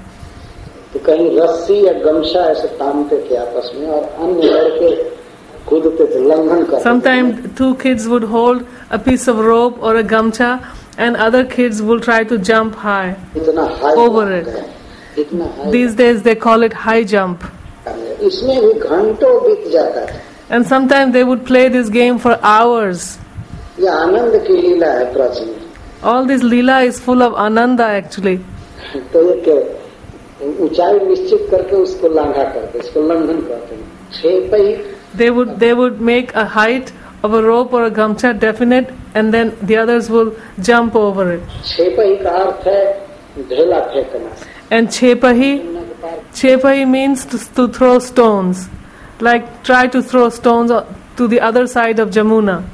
Sometimes two kids would hold a piece of rope or a gamcha, and other kids will try to jump high over it. These days they call it high jump. And sometimes they would play this game for hours. All this Leela is full of Ananda actually. They would they would make a height of a rope or a gamcha definite, and then the others will jump over it. And Chepahi, Chepahi means to, to throw stones. Like try to throw stones to the other side of Jamuna.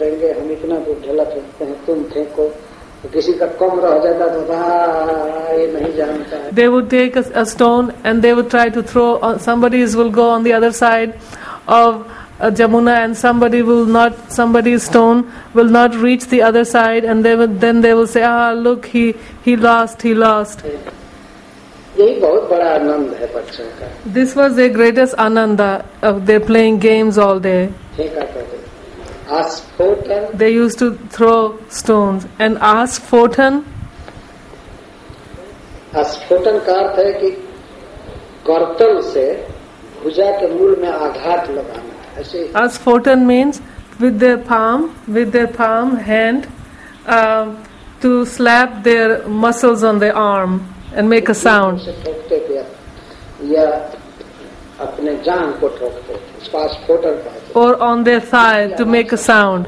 They would take a, a stone and they would try to throw, uh, somebody will go on the other side of uh, Jamuna, and somebody will not, somebody's stone will not reach the other side, and they will, then they will say, ah, look, he, he lost, he lost. This was their greatest ananda of their playing games all day. They used to throw stones. And Asphotan? Asphotan का अर्थ है कि करतल से भुजा के मूल में आघात लगाना. Asphotan means with their palm, with their palm hand, uh, to slap their muscles on their arm and make a sound. या अपने जांग को ठोकते थे, स्पासफोटर कहते थे, or on their thigh to make a sound.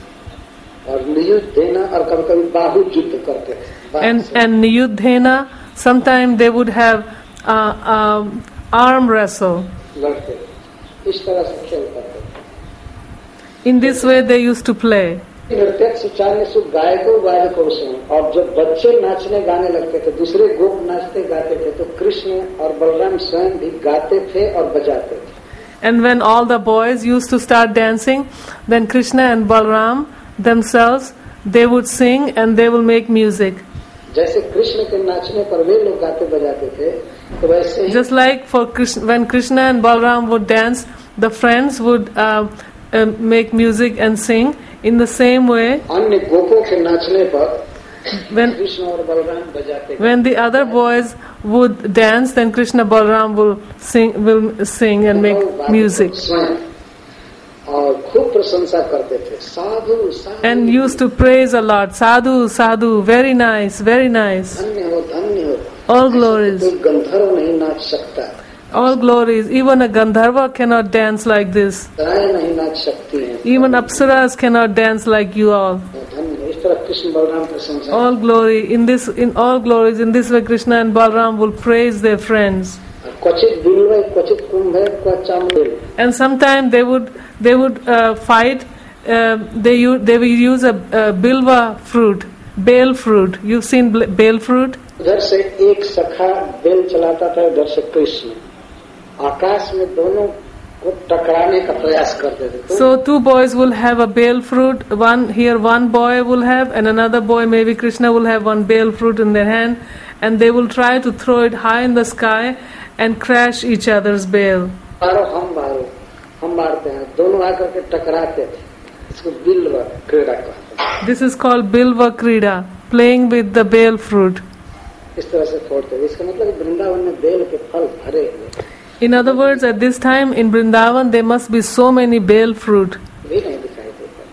और नियुद्ध देना, और कभी कभी बाहु युद्ध करते थे. And and niyudhena, sometimes they would have uh, uh, arm wrestle. लड़ते थे, इस तरह से खेल करते थे. In this way they used to play. नृत्यक्ष चार्य सु गायकों वादकों से, और जब बच्चे नाचने गाने लगते थे, दूसरे गोप नाचते गाते थे, तो कृष्ण और बलराम स्वयं भी गाते थे और बजाते थे. And when all the boys used to start dancing, then Krishna and Balram themselves, they would sing and they will make music. जैसे कृष्ण के नाचने पर वे लोग गाते बजाते थे, तो वैसे ही just like for Krishna, when Krishna and Balram would dance, the friends would uh, uh, make music and sing. In the same way, अन्य गोपों के नाचने पर when कृष्ण और बलराम बजाते, when the other boys would dance, then Krishna Balram will sing will sing and make music. और खूब प्रशंसा करते थे, साधु साधु, and used to praise a lot. Sadhu, sadhu, very nice, very nice. धन्य हो, धन्य हो. All glories. कोई गंधर्व नहीं नाच सकता. All glories. Even a Gandharva cannot dance like this. ताराएं नहीं नाच सकती हैं. Even Apsaras cannot dance like you all. धन्य. इस तरह कृष्ण बलराम प्रशंसा. All glory in this, in all glories, in this way, Krishna and Balram will praise their friends. क्वचित बिल्व, क्वचित कुंभ, क्वचामल. And sometimes they would they would uh, fight. Uh, they use they will use a, a bilva fruit, bale fruit. You've seen bale fruit. उधर से एक सखा bell चलाता था, उधर से कृष्ण आकाश में दोनों को टकराने का प्रयास करते थे. So two boys will have a bale fruit. One here, one boy will have, and another boy, maybe Krishna, will have one bale fruit in their hand, and they will try to throw it high in the sky and crash each other's bale. मारो हम मारो, हम मारते हैं, दोनों आकर के टकराते थे. इसको बिल्व क्रीड़ा कहते हैं. This is called bilva krida, playing with the bale fruit. इस तरह से फोड़ते हैं. इसका मतलब वृंदावन में बेल के फल भरे हुए. In other words, at this time in Vrindavan there must be so many bale fruit. भी नहीं दिखाई देता.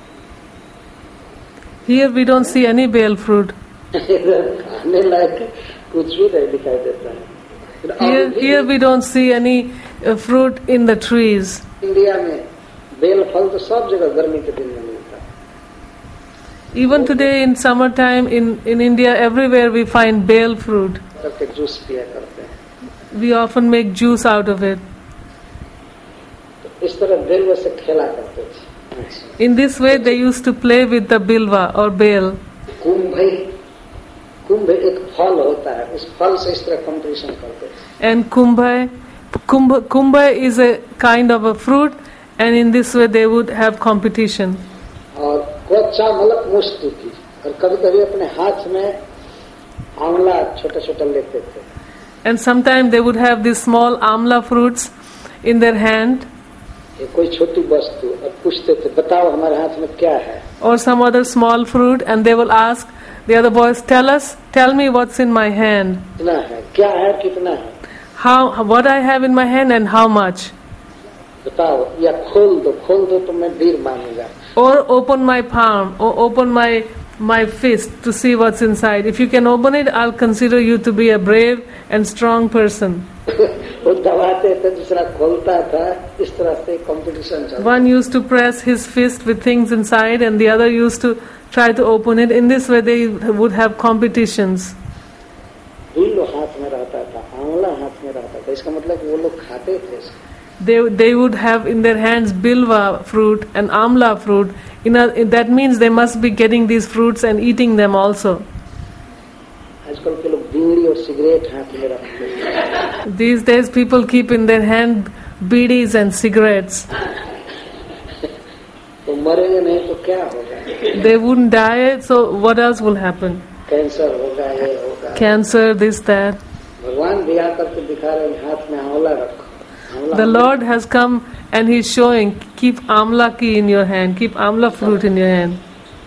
Here we don't see any bale fruit. खाने लायक कुछ भी नहीं दिखाई देता है. Here, here we don't see any uh, fruit in the trees. India में बेल फल तो सब जगह गर्मी के दिन में मिलता है. Even today in summertime in in India, everywhere we find bale fruit. करके जूस पिया करते हैं. We often make juice out of it. तो इस तरह बेल से खेला करते थे. In this way they used to play with the bilva or bale. कुंभ कुंभ एक फल होता है, उस फल से इस तरह कंपटीशन करते थे. And kumbha, kumbha, kumbha is a kind of a fruit, and in this way they would have competition. और क्वचा मलक मुष्टि की, और कभी कभी अपने हाथ में आंवला छोटा छोटा लेते थे. And sometimes they would have these small amla fruits in their hand. ये कोई छोटी वस्तु, और पूछते थे बताओ हमारे हाथ में क्या है. Or some other small fruit, and they will ask the other boys, tell us, tell me what's in my hand. कितना है, क्या है, कितना है. How, what I have in my hand and how much. बताओ, या खोल दो, खोल दो तो मैं वीर मानूंगा. Or open my palm, or open my my fist to see what's inside. If you can open it, I'll consider you to be a brave and strong person. वो दबाते थे, दूसरा खोलता था. इस तरह से कंपटीशन चलता. One used to press his fist with things inside, and the other used to try to open it. In this way, they would have competitions. बिल्व हाथ में रहता था, आंवला हाथ में रहता था. इसका मतलब वो लोग खाते थे. They they would have in their hands bilva fruit and amla fruit. In a, that means they must be getting these fruits and eating them also. आजकल के लोग बीड़ी और सिगरेट हाथ में रखते हैं. These days, people keep in their hand bidis and cigarettes. तो मरेंगे नहीं तो क्या होगा. They wouldn't die, so what else will happen? Cancer होगा, ये होगा. Cancer, this, that. भगवान भी आकर के दिखा रहे हैं, हाथ में आंवला रखो. The Lord has come and He's showing, keep amla ki in your hand, keep amla fruit in your hand.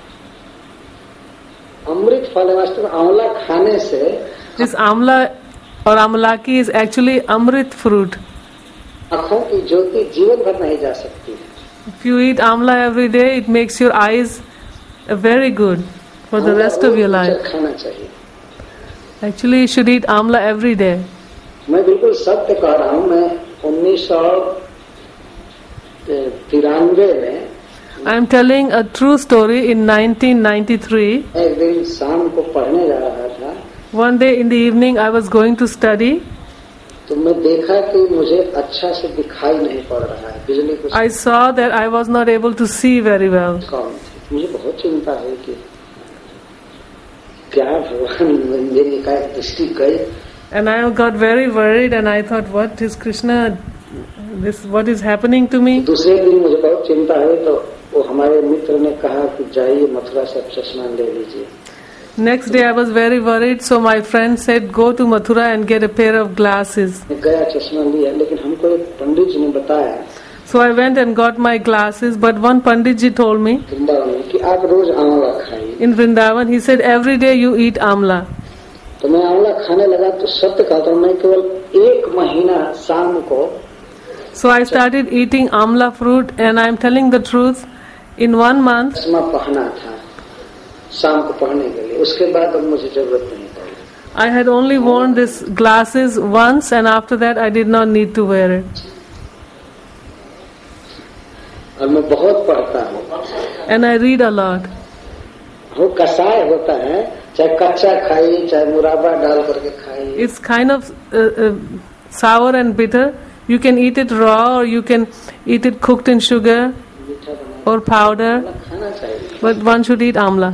अमृत फल है वास्तव में. आंवला खाने से This amla or amalaki is actually amrit fruit. आँखों की ज्योति जीवन भर नहीं जा सकती. If you eat amla every day, it makes your eyes very good for the rest of your life. खाना चाहिए. Actually, you should eat amla every day. मैं बिल्कुल सत्य कह रहा हूँ। मैं उन्नीस सौ तिरानवे में I am telling a true story in nineteen ninety-three. एक दिन शाम को पढ़ने जा रहा था। One day in the evening I was going to study. तो मैं देखा कि मुझे अच्छा से दिखाई नहीं पड़ रहा है, बिजली को। I saw that I was not able to see very well. मुझे बहुत चिंता है कि क्या भगवान मेरी का दृष्टि गई। And I got very worried and I thought, what is Krishna? This what is happening to me? दूसरे दिन मुझे बहुत चिंता है, तो वो हमारे मित्र ने कहा कि जाइए मथुरा से चश्मा ले लीजिए। Next day I was very worried, so my friend said, go to Mathura and get a pair of glasses. गया चश्मा लिया, लेकिन हमको एक पंडित जी ने बताया। So I went and got my glasses, but one Pandit ji told me, Vrindavan कि आप रोज आंवला खाइए। in Vrindavan, he said, every day you eat amla. तो मैं आंवला खाने लगा, तो सत्य कहता हूँ, मैं केवल एक महीना शाम को। So I started eating amla fruit, and I am telling the truth, in one month. चश्मा पहना था शाम को पढ़ने के लिए, उसके बाद अब मुझे जरूरत नहीं पड़ी। I had only worn these glasses once, and after that I did not need to wear it. और मैं बहुत पढ़ता हूँ। And I read a lot. वो कसाय होता है, चाहे कच्चा खाइए चाहे मुराबा डाल करके खाइए। It's kind of uh, uh, sour and bitter. You can eat it raw, or you can eat it cooked in sugar or powder. But one should eat amla.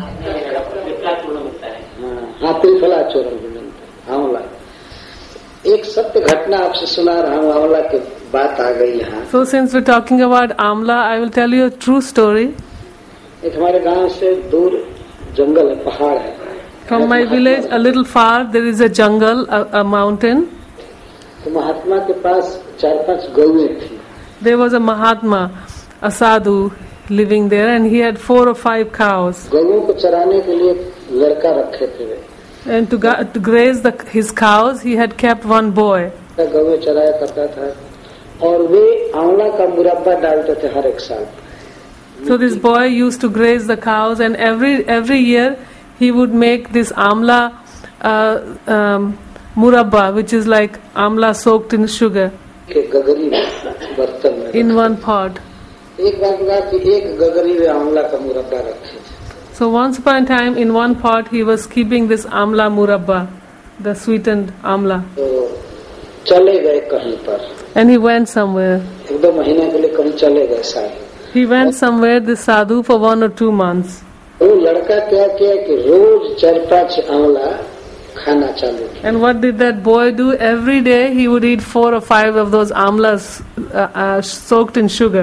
हाँ, त्रिफला चूर्ण भी मिलता है आंवला। एक सत्य घटना आपसे सुना रहा हूँ, आंवला की बात आ गई यहाँ। So since we're talking about amla, I will tell you a true story. एक हमारे गांव से दूर जंगल है, पहाड़ है। From my village, a little far, there is a jungle, a, a mountain. तो महात्मा के पास चार पांच गौएं थी। There was a Mahatma, a sadhu, living there, and he had four or five cows. गौओं को चराने के लिए लड़का रखे थे वे। And to, to graze the, his cows, he had kept one boy. गौएं चराया करता था, और वे आंवला का मुरब्बा डालते थे हर एक साल। So this boy used to graze the cows, and every every year he would make this amla uh, um, murabba, which is like amla soaked in sugar, गगरी बर्तन में in one pot. एक बार की बात कि एक गगरी में आंवला का मुरब्बा रखे थे। So once upon a time, in one pot, he was keeping this amla murabba, the sweetened amla. तो चले गए कहीं पर। And he went somewhere. एक दो महीने के लिए कहीं चले गए साहब। He went somewhere, this sadhu, for one or two months. वो लड़का क्या किया कि रोज चार पांच आंवला खाना चालू किया। And what did that boy do? Every day he would eat four or five of those amlas uh, uh, soaked in sugar.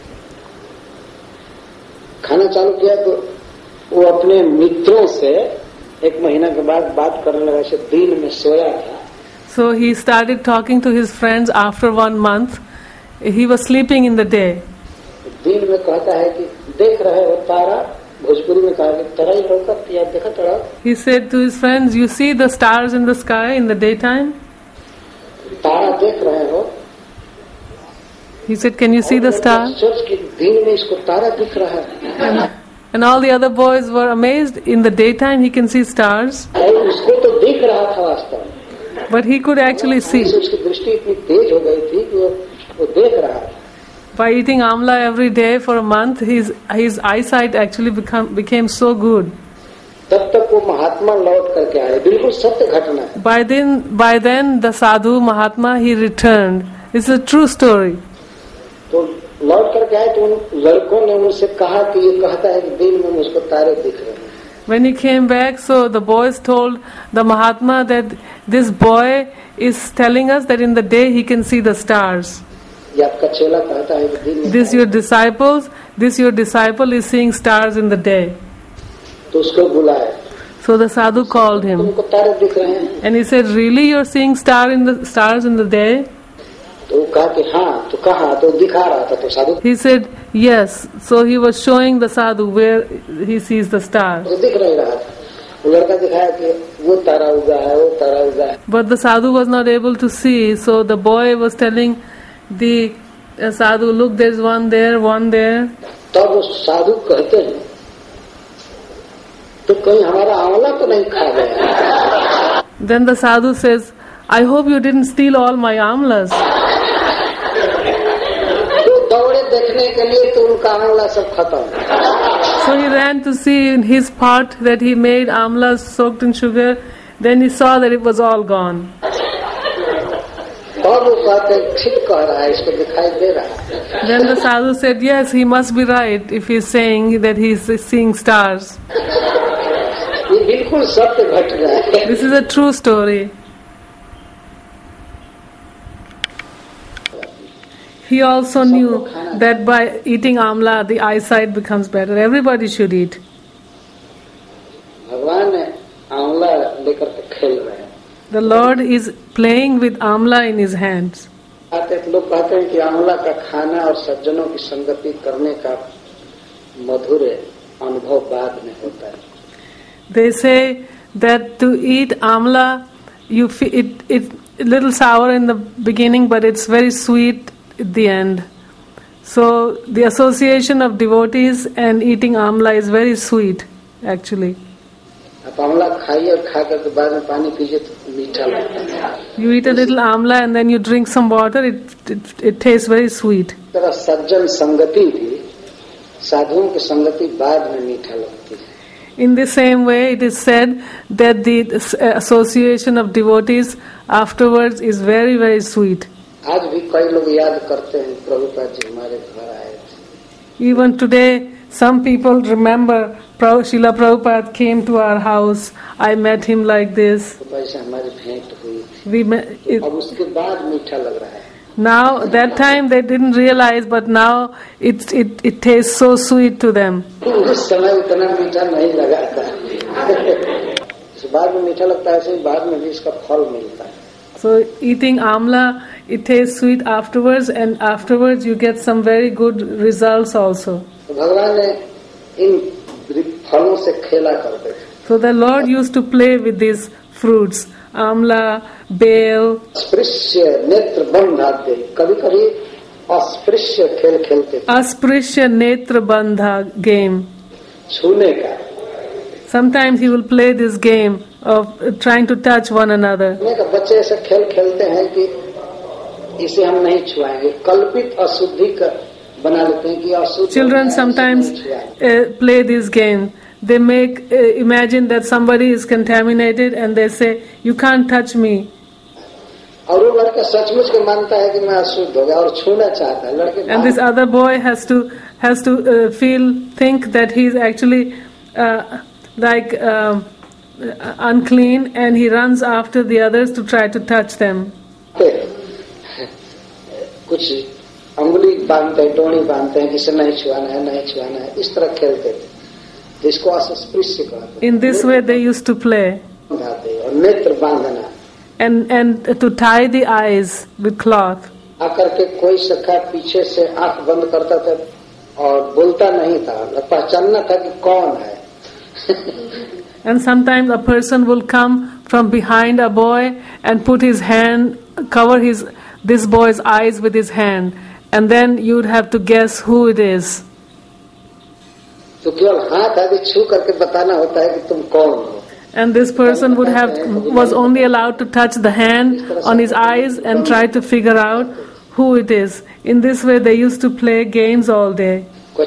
खाना चालू किया तो वो अपने मित्रों से एक महीना के बाद बात करने लगा, से दिन में सोया था। So he started talking to his friends after one month. He was sleeping in the day. दिन में कहता है कि देख रहे हो तारा, भोजपुरी में कहा कि तारा ही लौकत या देखा तारा। He said to his friends, you see the stars in the sky in the daytime? तारा देख रहे हो? He said, can you see the stars? दिन में इसको तारा दिख रहा है। And, and all the other boys were amazed. In the daytime he can see stars. उसको तो दिख रहा था वास्तव में। But he could actually see. उसकी दृष्टि इतनी तेज हो गई थी कि वो वो देख रहा था। By eating amla every day for a month, his his eyesight actually become became so good. तब तक वो महात्मा लौट करके आए, बिल्कुल सत्य घटना है। By then, by then the sadhu Mahatma he returned. It's a true story. तो लौट करके आए तो उन लड़कों ने उनसे कहा कि ये कहता है कि दिन में मुझको तारे दिख रहे हैं। When he came back, so the boys told the Mahatma that this boy is telling us that in the day he can see the stars. ये आपका चेला कहता है कि दिन में This your disciples, this your disciple is seeing stars in the day. तो उसको बुलाए। So the sadhu called him. तुमको तारे दिख रहे हैं? And he said, really you're seeing star in the stars in the day? तो वो कहा कि हाँ, तो कहा तो दिखा रहा था तो साधु। He said yes. So he was showing the sadhu where he sees the stars. तो दिख नहीं रहा था। वो लड़का दिखाया कि वो तारा उगा है, वो तारा उगा है। But the sadhu was not able to see. So the boy was telling the uh, sadhu, look, there's one there, one there. तब वो साधु कहते हैं तो कहीं हमारा आंवला तो नहीं खा गया। Then the sadhu says, I hope you didn't steal all my amlas. So he ran to see in his pot that he made amlas soaked in sugar. Then he saw that it was all gone. Then the sadhu said, yes, he must be right if he's saying that he's seeing stars. This is a true story. He also knew that by eating amla, the eyesight becomes better. Everybody should eat. The Lord is playing with amla in His hands. They say that to eat amla, you feel it, it a little sour in the beginning, but it's very sweet at the end. So the association of devotees and eating amla is very sweet, actually. You eat a little amla and then you drink some water, it it, it tastes very sweet. In the same way, it is said that the association of devotees afterwards is very, very sweet. Even today, some people remember Srila Prabhupada came to our house. I met him like this. We met, it, now, that time they didn't realize, but now it, it, it tastes so sweet to them. So eating amla, it tastes sweet afterwards, and afterwards you get some very good results also. So the Lord used to play with these fruits, amla, bale. Asprishya netra bandha game. Sometimes he will play this game of trying to touch one another. Children sometimes uh, play this game. They make uh, imagine that somebody is contaminated and they say, you can't touch me. And this other boy has to has to uh, feel think that he's actually uh, like uh, unclean, and he runs after the others to try to touch them. अंगुली बांधते हैं, Tony बांधते हैं, किसे नहीं छुआना है, नहीं छुआना है, इस तरह खेलते थे, जिसको अस्पृश्य कहते हैं. In this way they used to play. और नेत्र बांधना. And and to tie the eyes with cloth. आकर के कोई सखा पीछे से आंख बंद करता था और बोलता नहीं था, पहचानना था कि कौन है. And sometimes a person will come from behind a boy and put his hand, cover his this boy's eyes with his hand. And then you would have to guess who it is. And this person would have was only allowed to touch the hand on his eyes and try to figure out who it is. In this way, they used to play games all day.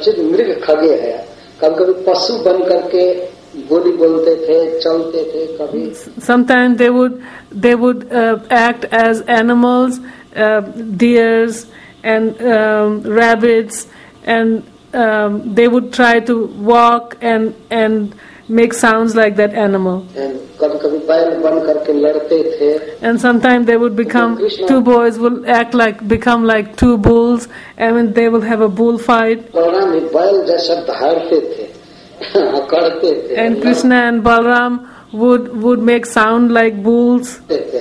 Sometimes they would they would uh, act as animals, uh, deers and um, rabbits, and um, they would try to walk and and make sounds like that animal. And sometimes they would become two boys will act like become like two bulls, and they will have a bullfight. And Krishna and Balram would would make sound like bulls.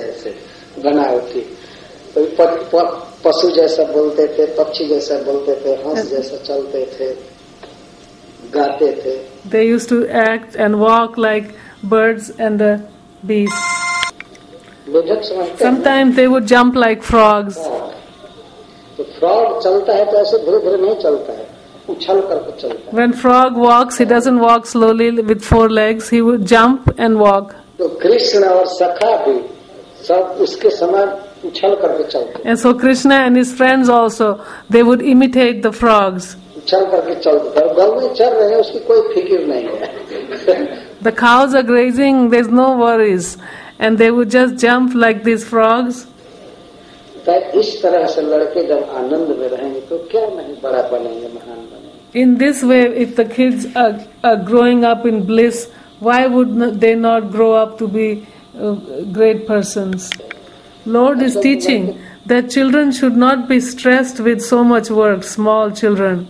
पशु जैसा बोलते थे, पक्षी जैसा बोलते थे, हंस जैसा चलते थे, गाते थे. They used to act and walk like birds and the beasts. Sometimes they would jump like frogs. तो frog चलता है तो ऐसे धीरे-धीरे नहीं चलता है, उछल करके चलता है. When frog walks, he doesn't walk slowly with four legs. He would jump and walk. तो कृष्ण और सखा भी सब उसके समान उछल करके चलते. And so Krishna and his friends also, they would imitate the frogs. उछल करके चलते. गौ में चल रहे हैं, उसकी कोई फिक्र नहीं है. The cows are grazing, there's no worries, and they would just jump like these frogs. इस तरह से लड़के जब आनंद में रहेंगे तो क्या नहीं बड़ा बनेंगे, महान बनेंगे. In this way, if the kids are, are growing up in bliss, why would not, they not grow up to be uh, great persons? Lord is teaching that children should not be stressed with so much work, small children.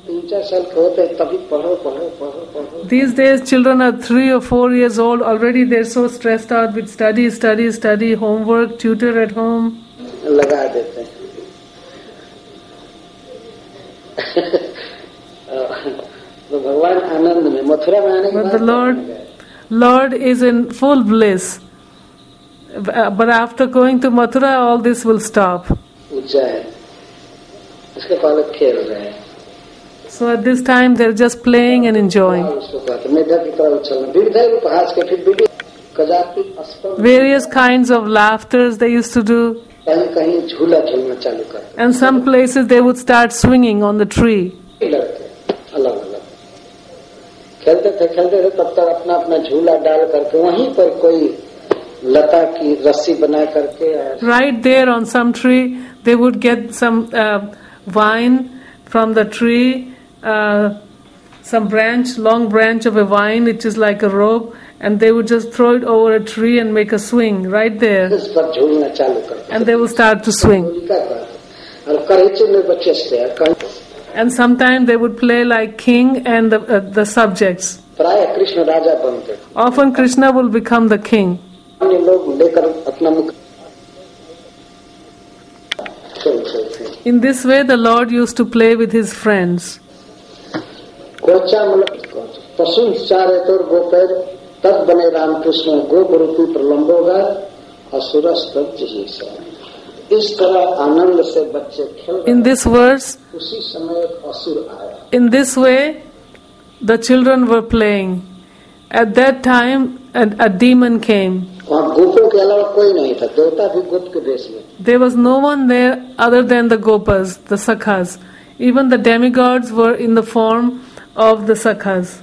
These days children are three or four years old, already they're so stressed out with study, study, study, homework, tutor at home. लगा देते हैं. तो भगवान आनंद में मथुरा में आने के बाद. But the Lord, Lord is in full bliss. But after going to Mathura, all this will stop. Ujjain, इसके पहले खेल रहे हैं. So at this time they're just playing and enjoying. Various kinds of laughters they used to do. And some places they would start swinging on the tree. Right there on some tree they would get some uh, vine from the tree, uh, some branch, long branch of a vine which is like a rope, and they would just throw it over a tree and make a swing right there, and they will start to swing. And sometimes they would play like king and the, uh, the subjects. Often Krishna will become the king. In this way the Lord used to play with his friends. In this verse, in this way the children were playing. At that time a, a demon came. There was no one there other than the gopas, the sakhas. Even the demigods were in the form of the sakhas.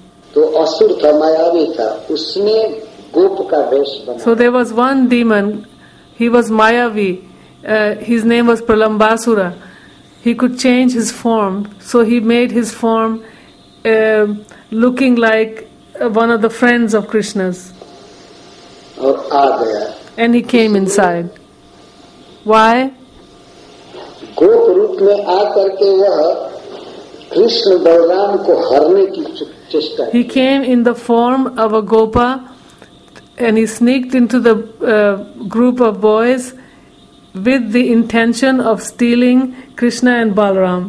So there was one demon, he was Mayavi, uh, his name was Pralambasura. He could change his form, so he made his form uh, looking like one of the friends of Krishna's. And he came inside. Why? He came in the form of a gopa, and he sneaked into the uh, group of boys with the intention of stealing Krishna and Balaram.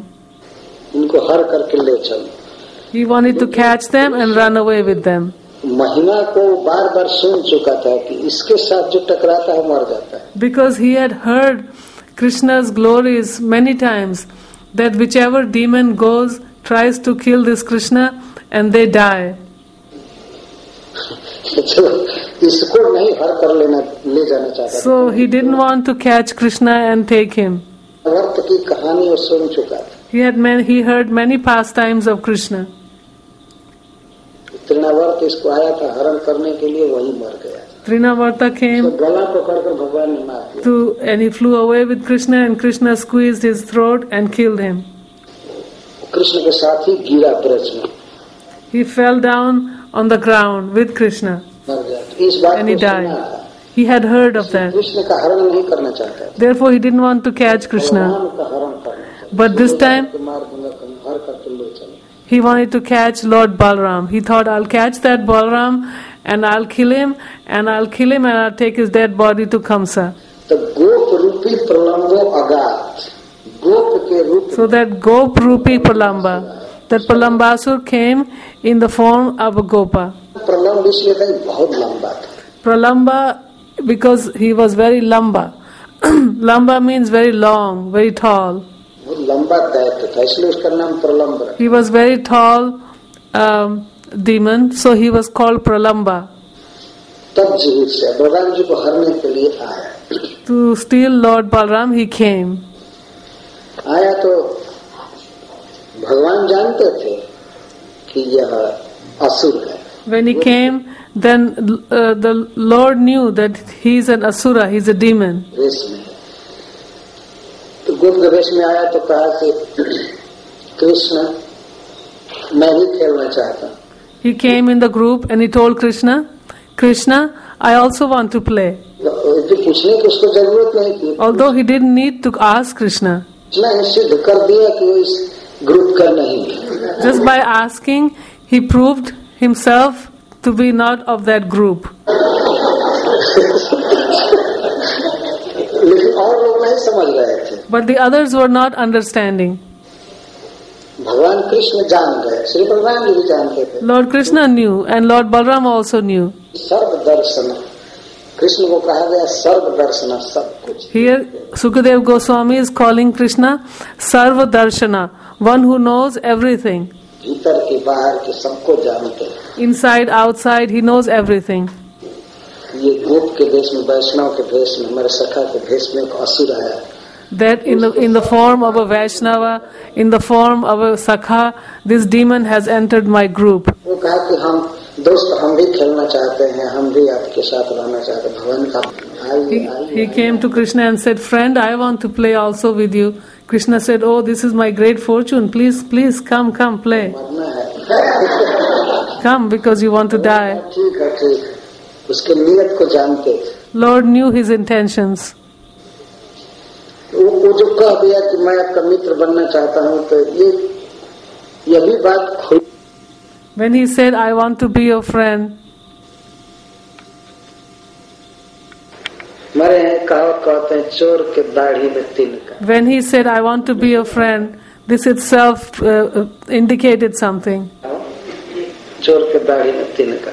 He wanted to catch them and run away with them. Because he had heard Krishna's glories many times, that whichever demon goes, tries to kill this Krishna, and they die. So he didn't want to catch Krishna and take him. He had many, he heard many pastimes of Krishna. Trinavarta came to, and he flew away with Krishna, and Krishna squeezed his throat and killed him. He fell down on the ground with Krishna and he died. He had heard of that. Therefore he didn't want to catch Krishna. But this time he wanted to catch Lord Balaram. He thought, I'll catch that Balaram and I'll kill him, and I'll kill him and I'll take his dead body to Kamsa. So that Gop Rupi Pralamba, that Pralambasur came in the form of a Gopa. Pralamba because he was very lamba. Lamba means very long, very tall. He was very tall um, demon, so he was called Pralamba. to steal Lord Balram, he came. आया तो भगवान जानते थे कि यह असुर है. When he came, then uh, the Lord knew that he is an asura, he is a demon. वेश में तो गोप वेश में आया तो कहा कि कृष्ण मैं भी खेलना चाहता हूँ. He came in the group and he told Krishna, Krishna, I also want to play. पूछने की उसको जरूरत नहीं थी. Although he didn't need to ask Krishna. सिद्ध कर दिया कि वो इस ग्रुप का नहीं. Just by asking, he proved himself to be not of that group. लेकिन और लोग नहीं समझ रहे थे. But the others were not understanding. भगवान कृष्ण जान गए, श्री बलराम जी भी जानते थे. Lord Krishna knew and Lord Balram also knew. सर्व दर्शन कृष्ण को कहा गया सर्व दर्शन सब कुछ. Here Sukadev Goswami is calling Krishna Sarva Darshana, one who knows everything. भीतर के बाहर के सबको जानते. Inside, outside, he knows everything. ये गोप के देश में वैष्णव के भेष में हमारे सखा के भेष में एक असुर आया. That in the in the form of a Vaishnava, in the form of a Sakha, this demon has entered my group. वो कहा कि हम दोस्त हम भी खेलना चाहते हैं, हम भी आपके साथ रहना चाहते हैं. भगवान का He, he came to Krishna and said, "Friend, I want to play also with you." Krishna said, "Oh, this is my great fortune. Please, please come, come, play. मरना है. Come because you want to die." ठीक है, ठीक. उसके नियत को जानते थे. Lord knew his intentions. वो, वो जो कह दिया कि मैं आपका मित्र बनना चाहता हूँ, तो ये यह भी बात खुल. When he said, "I want to be your friend," मरे हैं कहावत कहते हैं चोर के दाढ़ी में तिनका. When he said, "I want to be your friend," this itself uh, indicated something. चोर के दाढ़ी में तिनका.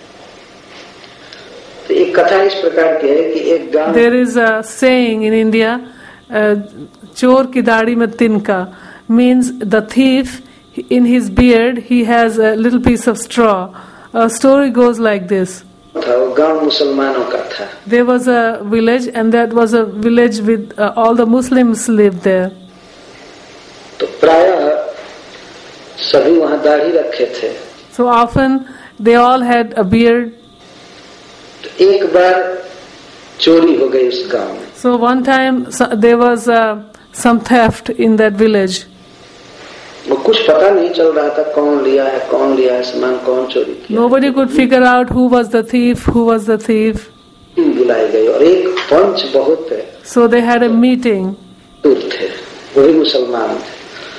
तो एक कथा इस प्रकार की है कि एक गांव. There is a saying in India, uh, "Chor ki daadi mein tinka," means the thief, in his beard he has a little piece of straw. A story goes like this. गांव मुसलमानों का था. There was a village and that was a village with uh, all the Muslims lived there. तो प्रायः सभी वहाँ दाढ़ी रखे थे. So often they all had a beard. तो एक बार चोरी हो गई उस गांव में. So one time so, there was uh, some theft in that village. वो कुछ पता नहीं चल रहा था कौन लिया है कौन लिया है सामान कौन चोरी किया. Nobody could figure out who was the thief, who was the thief. बुलाई गई और एक पंच बहुत है. So they had a meeting. दूर थे, वो भी मुसलमान थे.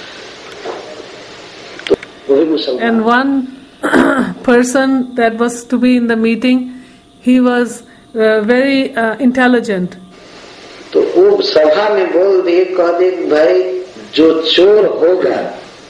तो वो भी मुसलमान. And one person that was to be in the meeting, he was uh, very uh, intelligent. तो वो सभा में बोल दिए, कह दे भाई जो चोर होगा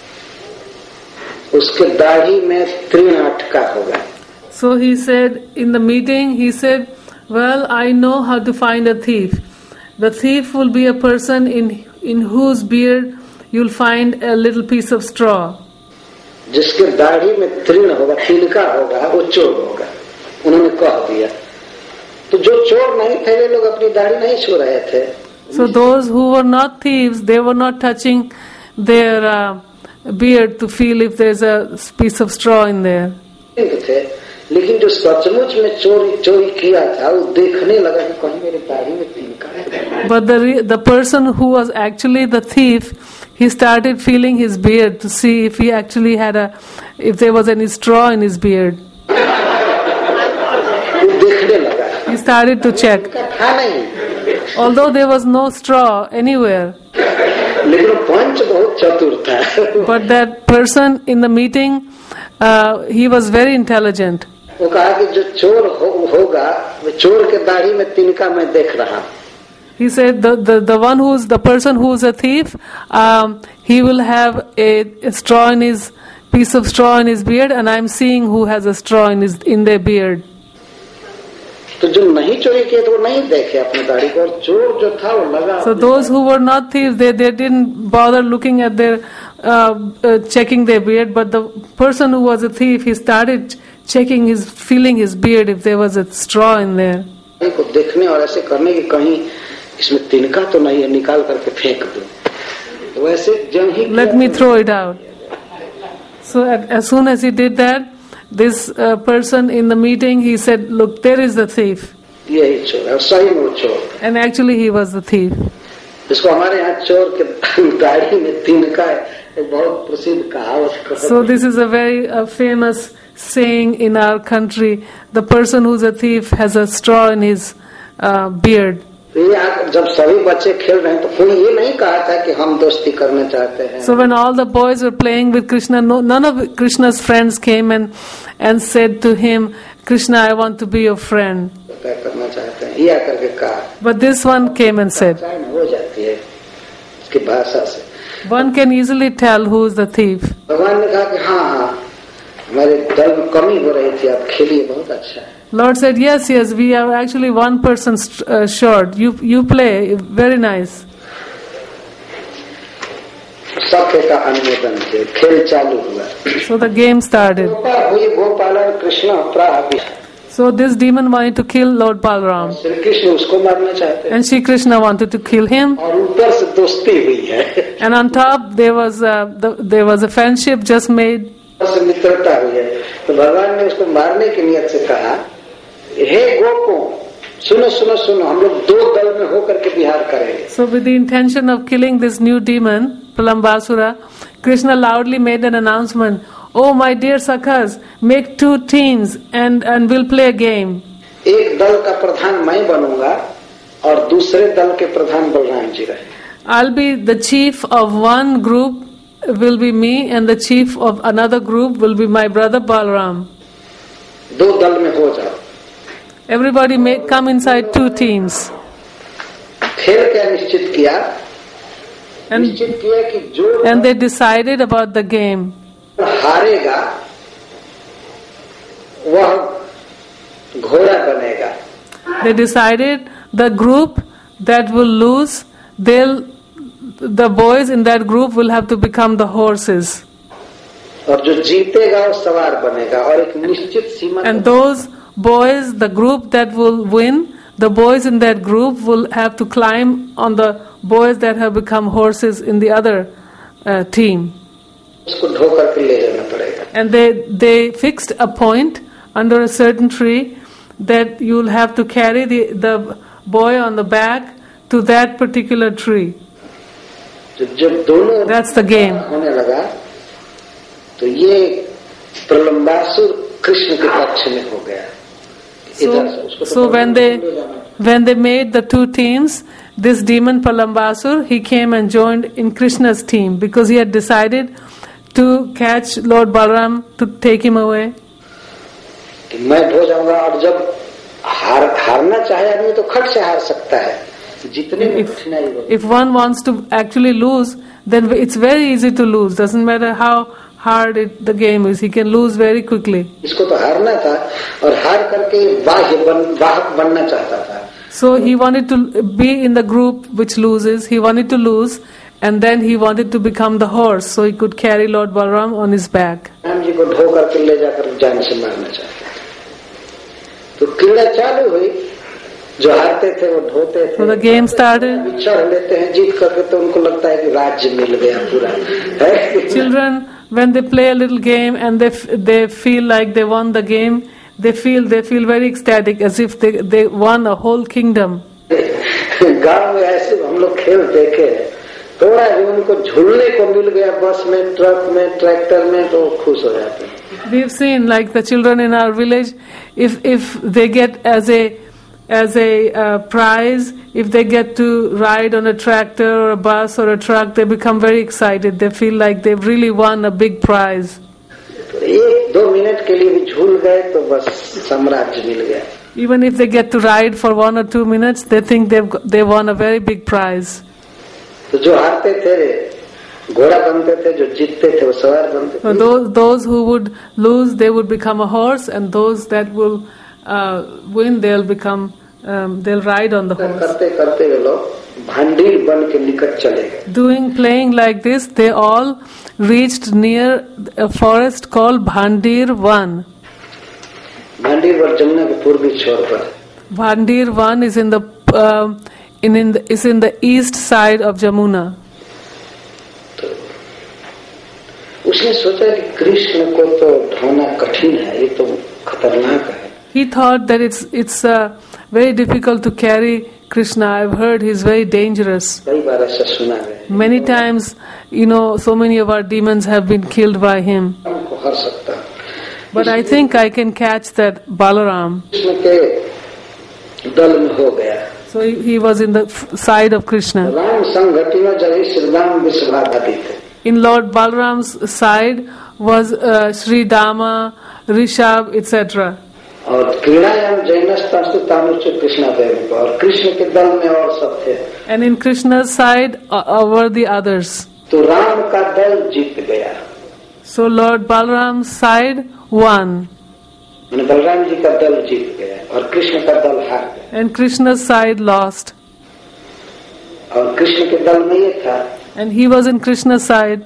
उसके दाढ़ी में तीन अटका होगा. So he said in the meeting, he said, "Well, I know how to find a thief. The thief will be a person in in whose beard you'll find a little piece of straw." जिसके दाढ़ी में तीन होगा, तिनका होगा, वो चोर होगा. उन्होंने कह दिया. तो जो चोर नहीं थे वे लोग अपनी दाढ़ी नहीं छू रहे थे. So those who were not thieves, they were not touching their uh, beard to feel if there's a piece of straw in there. थे, लेकिन जो सचमुच में चोरी चोरी किया था वो देखने लगा कि कहीं मेरे दाढ़ी में तिनका है. But the the person who was actually the thief, he started feeling his beard to see if he actually had a, if there was any straw in his beard. वो देखने लगा. He started to check. था नहीं. Although there was no straw anywhere. लेकिन पंच बहुत चतुर था. But that person in the meeting, uh, he was very intelligent. वो कहा कि जो चोर हो, होगा वो चोर के दाढ़ी में तिनका मैं देख रहा. He said the the the one who's the person who's a thief, um, he will have a, a straw in his piece of straw in his beard, and I'm seeing who has a straw in his in their beard. तो जो नहीं चोरी किए तो वो नहीं देखे अपने दाढ़ी को, और चोर जो था वो लगा. So those who were not thieves, they they didn't bother looking at their uh, uh, checking their beard, but the person who was a thief, he started checking his feeling his beard if there was a straw in there. को देखने और ऐसे करने की कहीं इसमें तिनका तो नहीं है, निकाल करके फेंक दो, वैसे जब ही let me throw it out. So as soon as he did that, this uh, person in the meeting, he said, look, there is the thief. यही चोर है, सही में वो चोर. And actually he was the thief. इसको हमारे यहाँ चोर के दाढ़ी में तिनका है, एक बहुत प्रसिद्ध कहावत. So this is a very uh, famous saying in our country. The person who's a thief has a straw in his uh, beard. जब सभी बच्चे खेल रहे हैं तो कोई ये नहीं कहा था कि हम दोस्ती करना चाहते हैं. So when all the boys were playing with Krishna, no, none of Krishna's friends came and and said to him, Krishna, I want to be your friend. करना चाहते हैं या करके कहा. But this one came and said. हो जाती है इसकी भाषा से. One can easily tell who is the thief. भगवान ने कहा कि हाँ हाँ हमारे दल में कमी हो रही थी, आप खेलिए, बहुत अच्छा है. Lord said, yes, yes, we are actually one person uh, short. You you play, very nice. सत्य का अनुमोदन किया, खेल चालू हुआ. So the game started. So this demon wanted to kill Lord Balaram. Shri Krishna उसको मारना चाहते हैं. And Shri Krishna wanted to kill him. और ऊपर से दोस्ती हुई है. And on top there was a, the, there was a friendship just made. से मित्रता हुई है. तो भगवान ने उसको मारने की नियत से कहा, हे गोपों, सुनो सुनो सुनो, हम लोग दो दल में होकर के विहार करेंगे. So with the intention of killing this new demon, Pralambasura, Krishna loudly made an announcement. Oh my dear Sakhas, make two teams and and we'll play a game. एक दल का प्रधान मैं बनूंगा और दूसरे दल के प्रधान बलराम जी रहे. I'll be the chief of one group, will be me, and the chief of another group will be my brother Balaram. दो दल में हो जाओ. Everybody may come inside two teams. खेल क्या निश्चित किया? And, निश्चित किया कि जो and they decided about the game. हारेगा वह घोड़ा बनेगा. They decided the group that will lose, they'll the boys in that group will have to become the horses. और जो जीतेगा वो सवार बनेगा और एक निश्चित सीमा. And those boys, the group that will win, the boys in that group will have to climb on the boys that have become horses in the other uh, team. उसको ढो करके ले जाना पड़ेगा. And they they fixed a point under a certain tree that you'll have to carry the the boy on the back to that particular tree. जब दोनों That's the game. होने लगा तो ये प्रलंबासुर कृष्ण के पक्ष में हो गया. So, so when they when they made the two teams, this demon Pralambasur, he came and joined in Krishna's team because he had decided to catch Lord Balaram to take him away. मैं हो जाऊंगा. और जब हार हारना चाहे आदमी तो खट से हार सकता है. If, if one wants to actually lose, then it's very easy to lose. Doesn't matter how hard it, the game is. He can lose very quickly. इसको तो हारना था और हार करके वाह्य बन वाहक बनना चाहता था. So he wanted to be in the group which loses. He wanted to lose, and then he wanted to become the horse, so he could carry Lord Balaram on his back. Ram ji को ढो करके ले जाकर जान से मारना चाहता था. तो क्रीड़ा चालू हुई. जो हारते थे वो ढोते थे. So the game started. विचर लेते हैं जीत करके तो उनको लगता है कि राज्य मिल गया पूरा. Children, when they play a little game and they they feel like they won the game, they feel they feel very ecstatic, as if they they won a whole kingdom. गांव में ऐसे हम लोग खेल देखे, थोड़ा भी उनको झूलने को मिल गया बस में, ट्रक में, ट्रैक्टर में, तो खुश हो जाते हैं. We've seen like the children in our village, if if they get as a as a uh, prize, if they get to ride on a tractor or a bus or a truck, they become very excited. They feel like they've really won a big prize. एक दो minute के लिए भी झूल गए तो बस साम्राज्य मिल गया. Even if they get to ride for one or two minutes, they think they've they won a very big prize. तो जो हारते थे घोड़ा बनते थे, जो जीतते थे वो सवार बनते थे. So those those who would lose, they would become a horse, and those that will uh, win, they'll become um, they'll ride on the horse. करते करते वे लोग भांडीर बन के निकट चले गए. Doing playing like this, they all reached near a forest ccalled Bhandir Van. Bhandir वर जमुना के पूर्वी छोर पर. Bhandir one is in the uh, in, in the, is in the east side of Jamuna. तो उसने सोचा कि कृष्ण को तो ढोना कठिन है, ये तो खतरनाक है. He thought that it's it's uh, very difficult to carry Krishna. I've heard he's very dangerous. कई बार ऐसा सुना है. Many times, you know, so many of our demons have been killed by him. हमको हर सकता. But I think I can catch that Balaram. Krishna के दल में हो गया. So he, he was in the f- side of Krishna. Ram संगति में जब श्री राम विश्वाधारी थे. In Lord Balaram's side was uh, Sri Dama, Rishabh, et cetera. और क्रीड़ायाम जैनस्तु तानुच कृष्णा देव, और कृष्ण के दल में और सब थे. And in Krishna's side uh, were the others. तो राम का दल जीत गया. So Lord Balaram's side won. मैंने बलराम जी का दल जीत गया और कृष्ण का दल हार गया. And Krishna's side lost. और कृष्ण के दल में ये था. And he was in Krishna's side.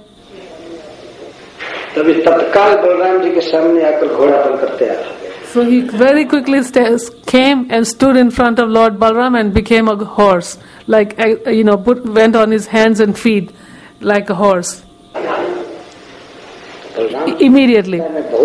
तभी तत्काल बलराम जी के सामने आकर घोड़ा बनकर तैयार हो गया. So he very quickly st- came and stood in front of Lord Balaram and became a horse, like uh, you know, put went on his hands and feet like a horse. I- immediately.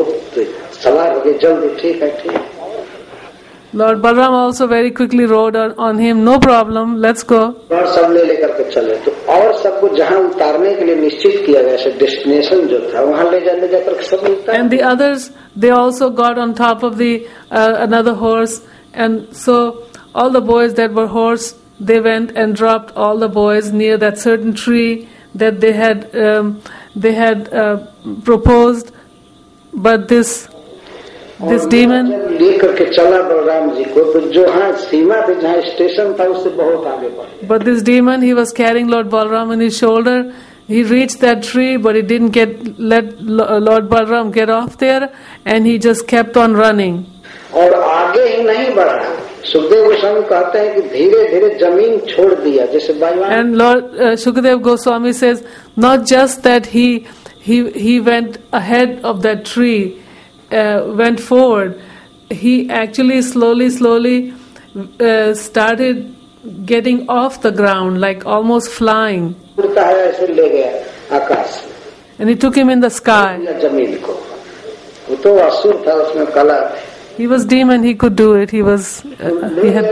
Lord Balaram also very quickly rode on, on him. No problem, let's go. सब ले लेकर के चले. तो और सबको जहाँ उतारने के लिए निश्चित किया गया, डेस्टिनेशन जो था वहाँ ले जा ले जाकर सब उतार. And the others, they also got on top of the uh, another horse, and so all the boys that were horse, they went and dropped all the boys near that certain tree that they had um, they had uh, proposed, but this this demon. लेकर के चला बलराम जी को, तो जो हाँ सीमा पे जहाँ station था उससे बहुत आगे बढ़. But this demon, he was carrying Lord Balaram on his shoulder. He reached that tree, but he didn't get let Lord Balaram get off there, and he just kept on running. और आगे ही नहीं बढ़ा. सुखदेव गोस्वामी कहते हैं कि धीरे धीरे जमीन छोड़ दिया जैसे बाईवान. And Lord uh, Shukadev Goswami says, not just that he he he went ahead of that tree, uh, went forward. He actually slowly, slowly uh, started getting off the ground, like almost flying. And he took him in the sky. He was demon, he could do it. He was. Uh, he had.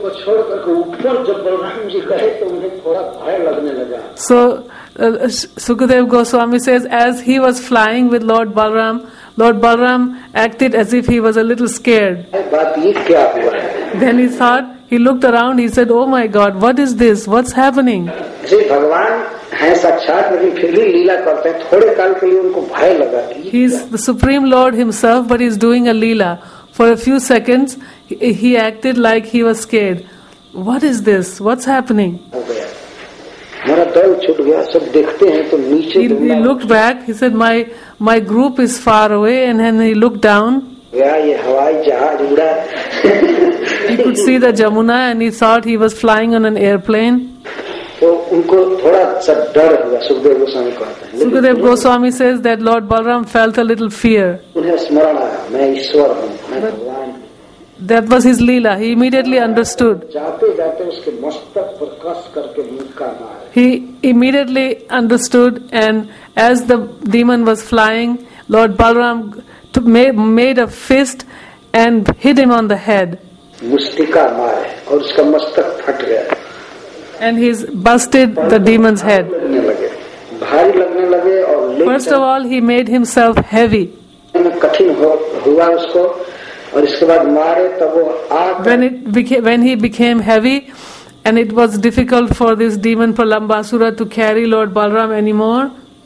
So uh, Sukadev Goswami says, as he was flying with Lord Balaram, Lord Balaram acted as if he was a little scared. Then he thought, he looked around, he said, oh my God, what is this? What's happening? He's the Supreme Lord himself, but he's doing a leela. For a few seconds, he, he acted like he was scared. What is this? What's happening? He, he looked back, he said, my my group is far away, and then he looked down. He could see the Jamuna, and he thought he was flying on an airplane. Sukadev Goswami says that Lord Balaram felt a little fear. But that was his leela. He immediately understood. He immediately understood, and as the demon was flying, Lord Balaram took, made, made a fist and hit him on the head. And he's busted the demon's head. First of all, he made himself heavy. When it became, when he became heavy, and it was difficult for this demon Pralambasura to carry Lord Balaram anymore.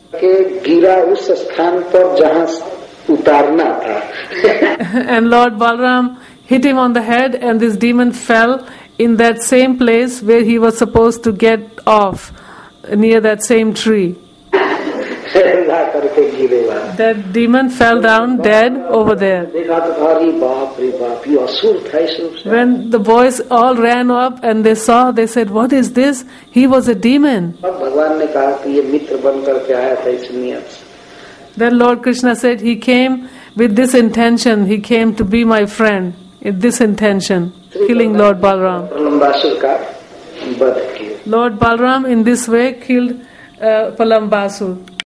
And Lord Balaram hit him on the head, and this demon fell in that same place where he was supposed to get off, near that same tree. That demon fell down dead over there. When the boys all ran up and they saw, they said, what is this? He was a demon. Then Lord Krishna said, he came with this intention. He came to be my friend, with this intention. killing Lord Balaram. Lord Balaram in this way killed uh, Pralambasur.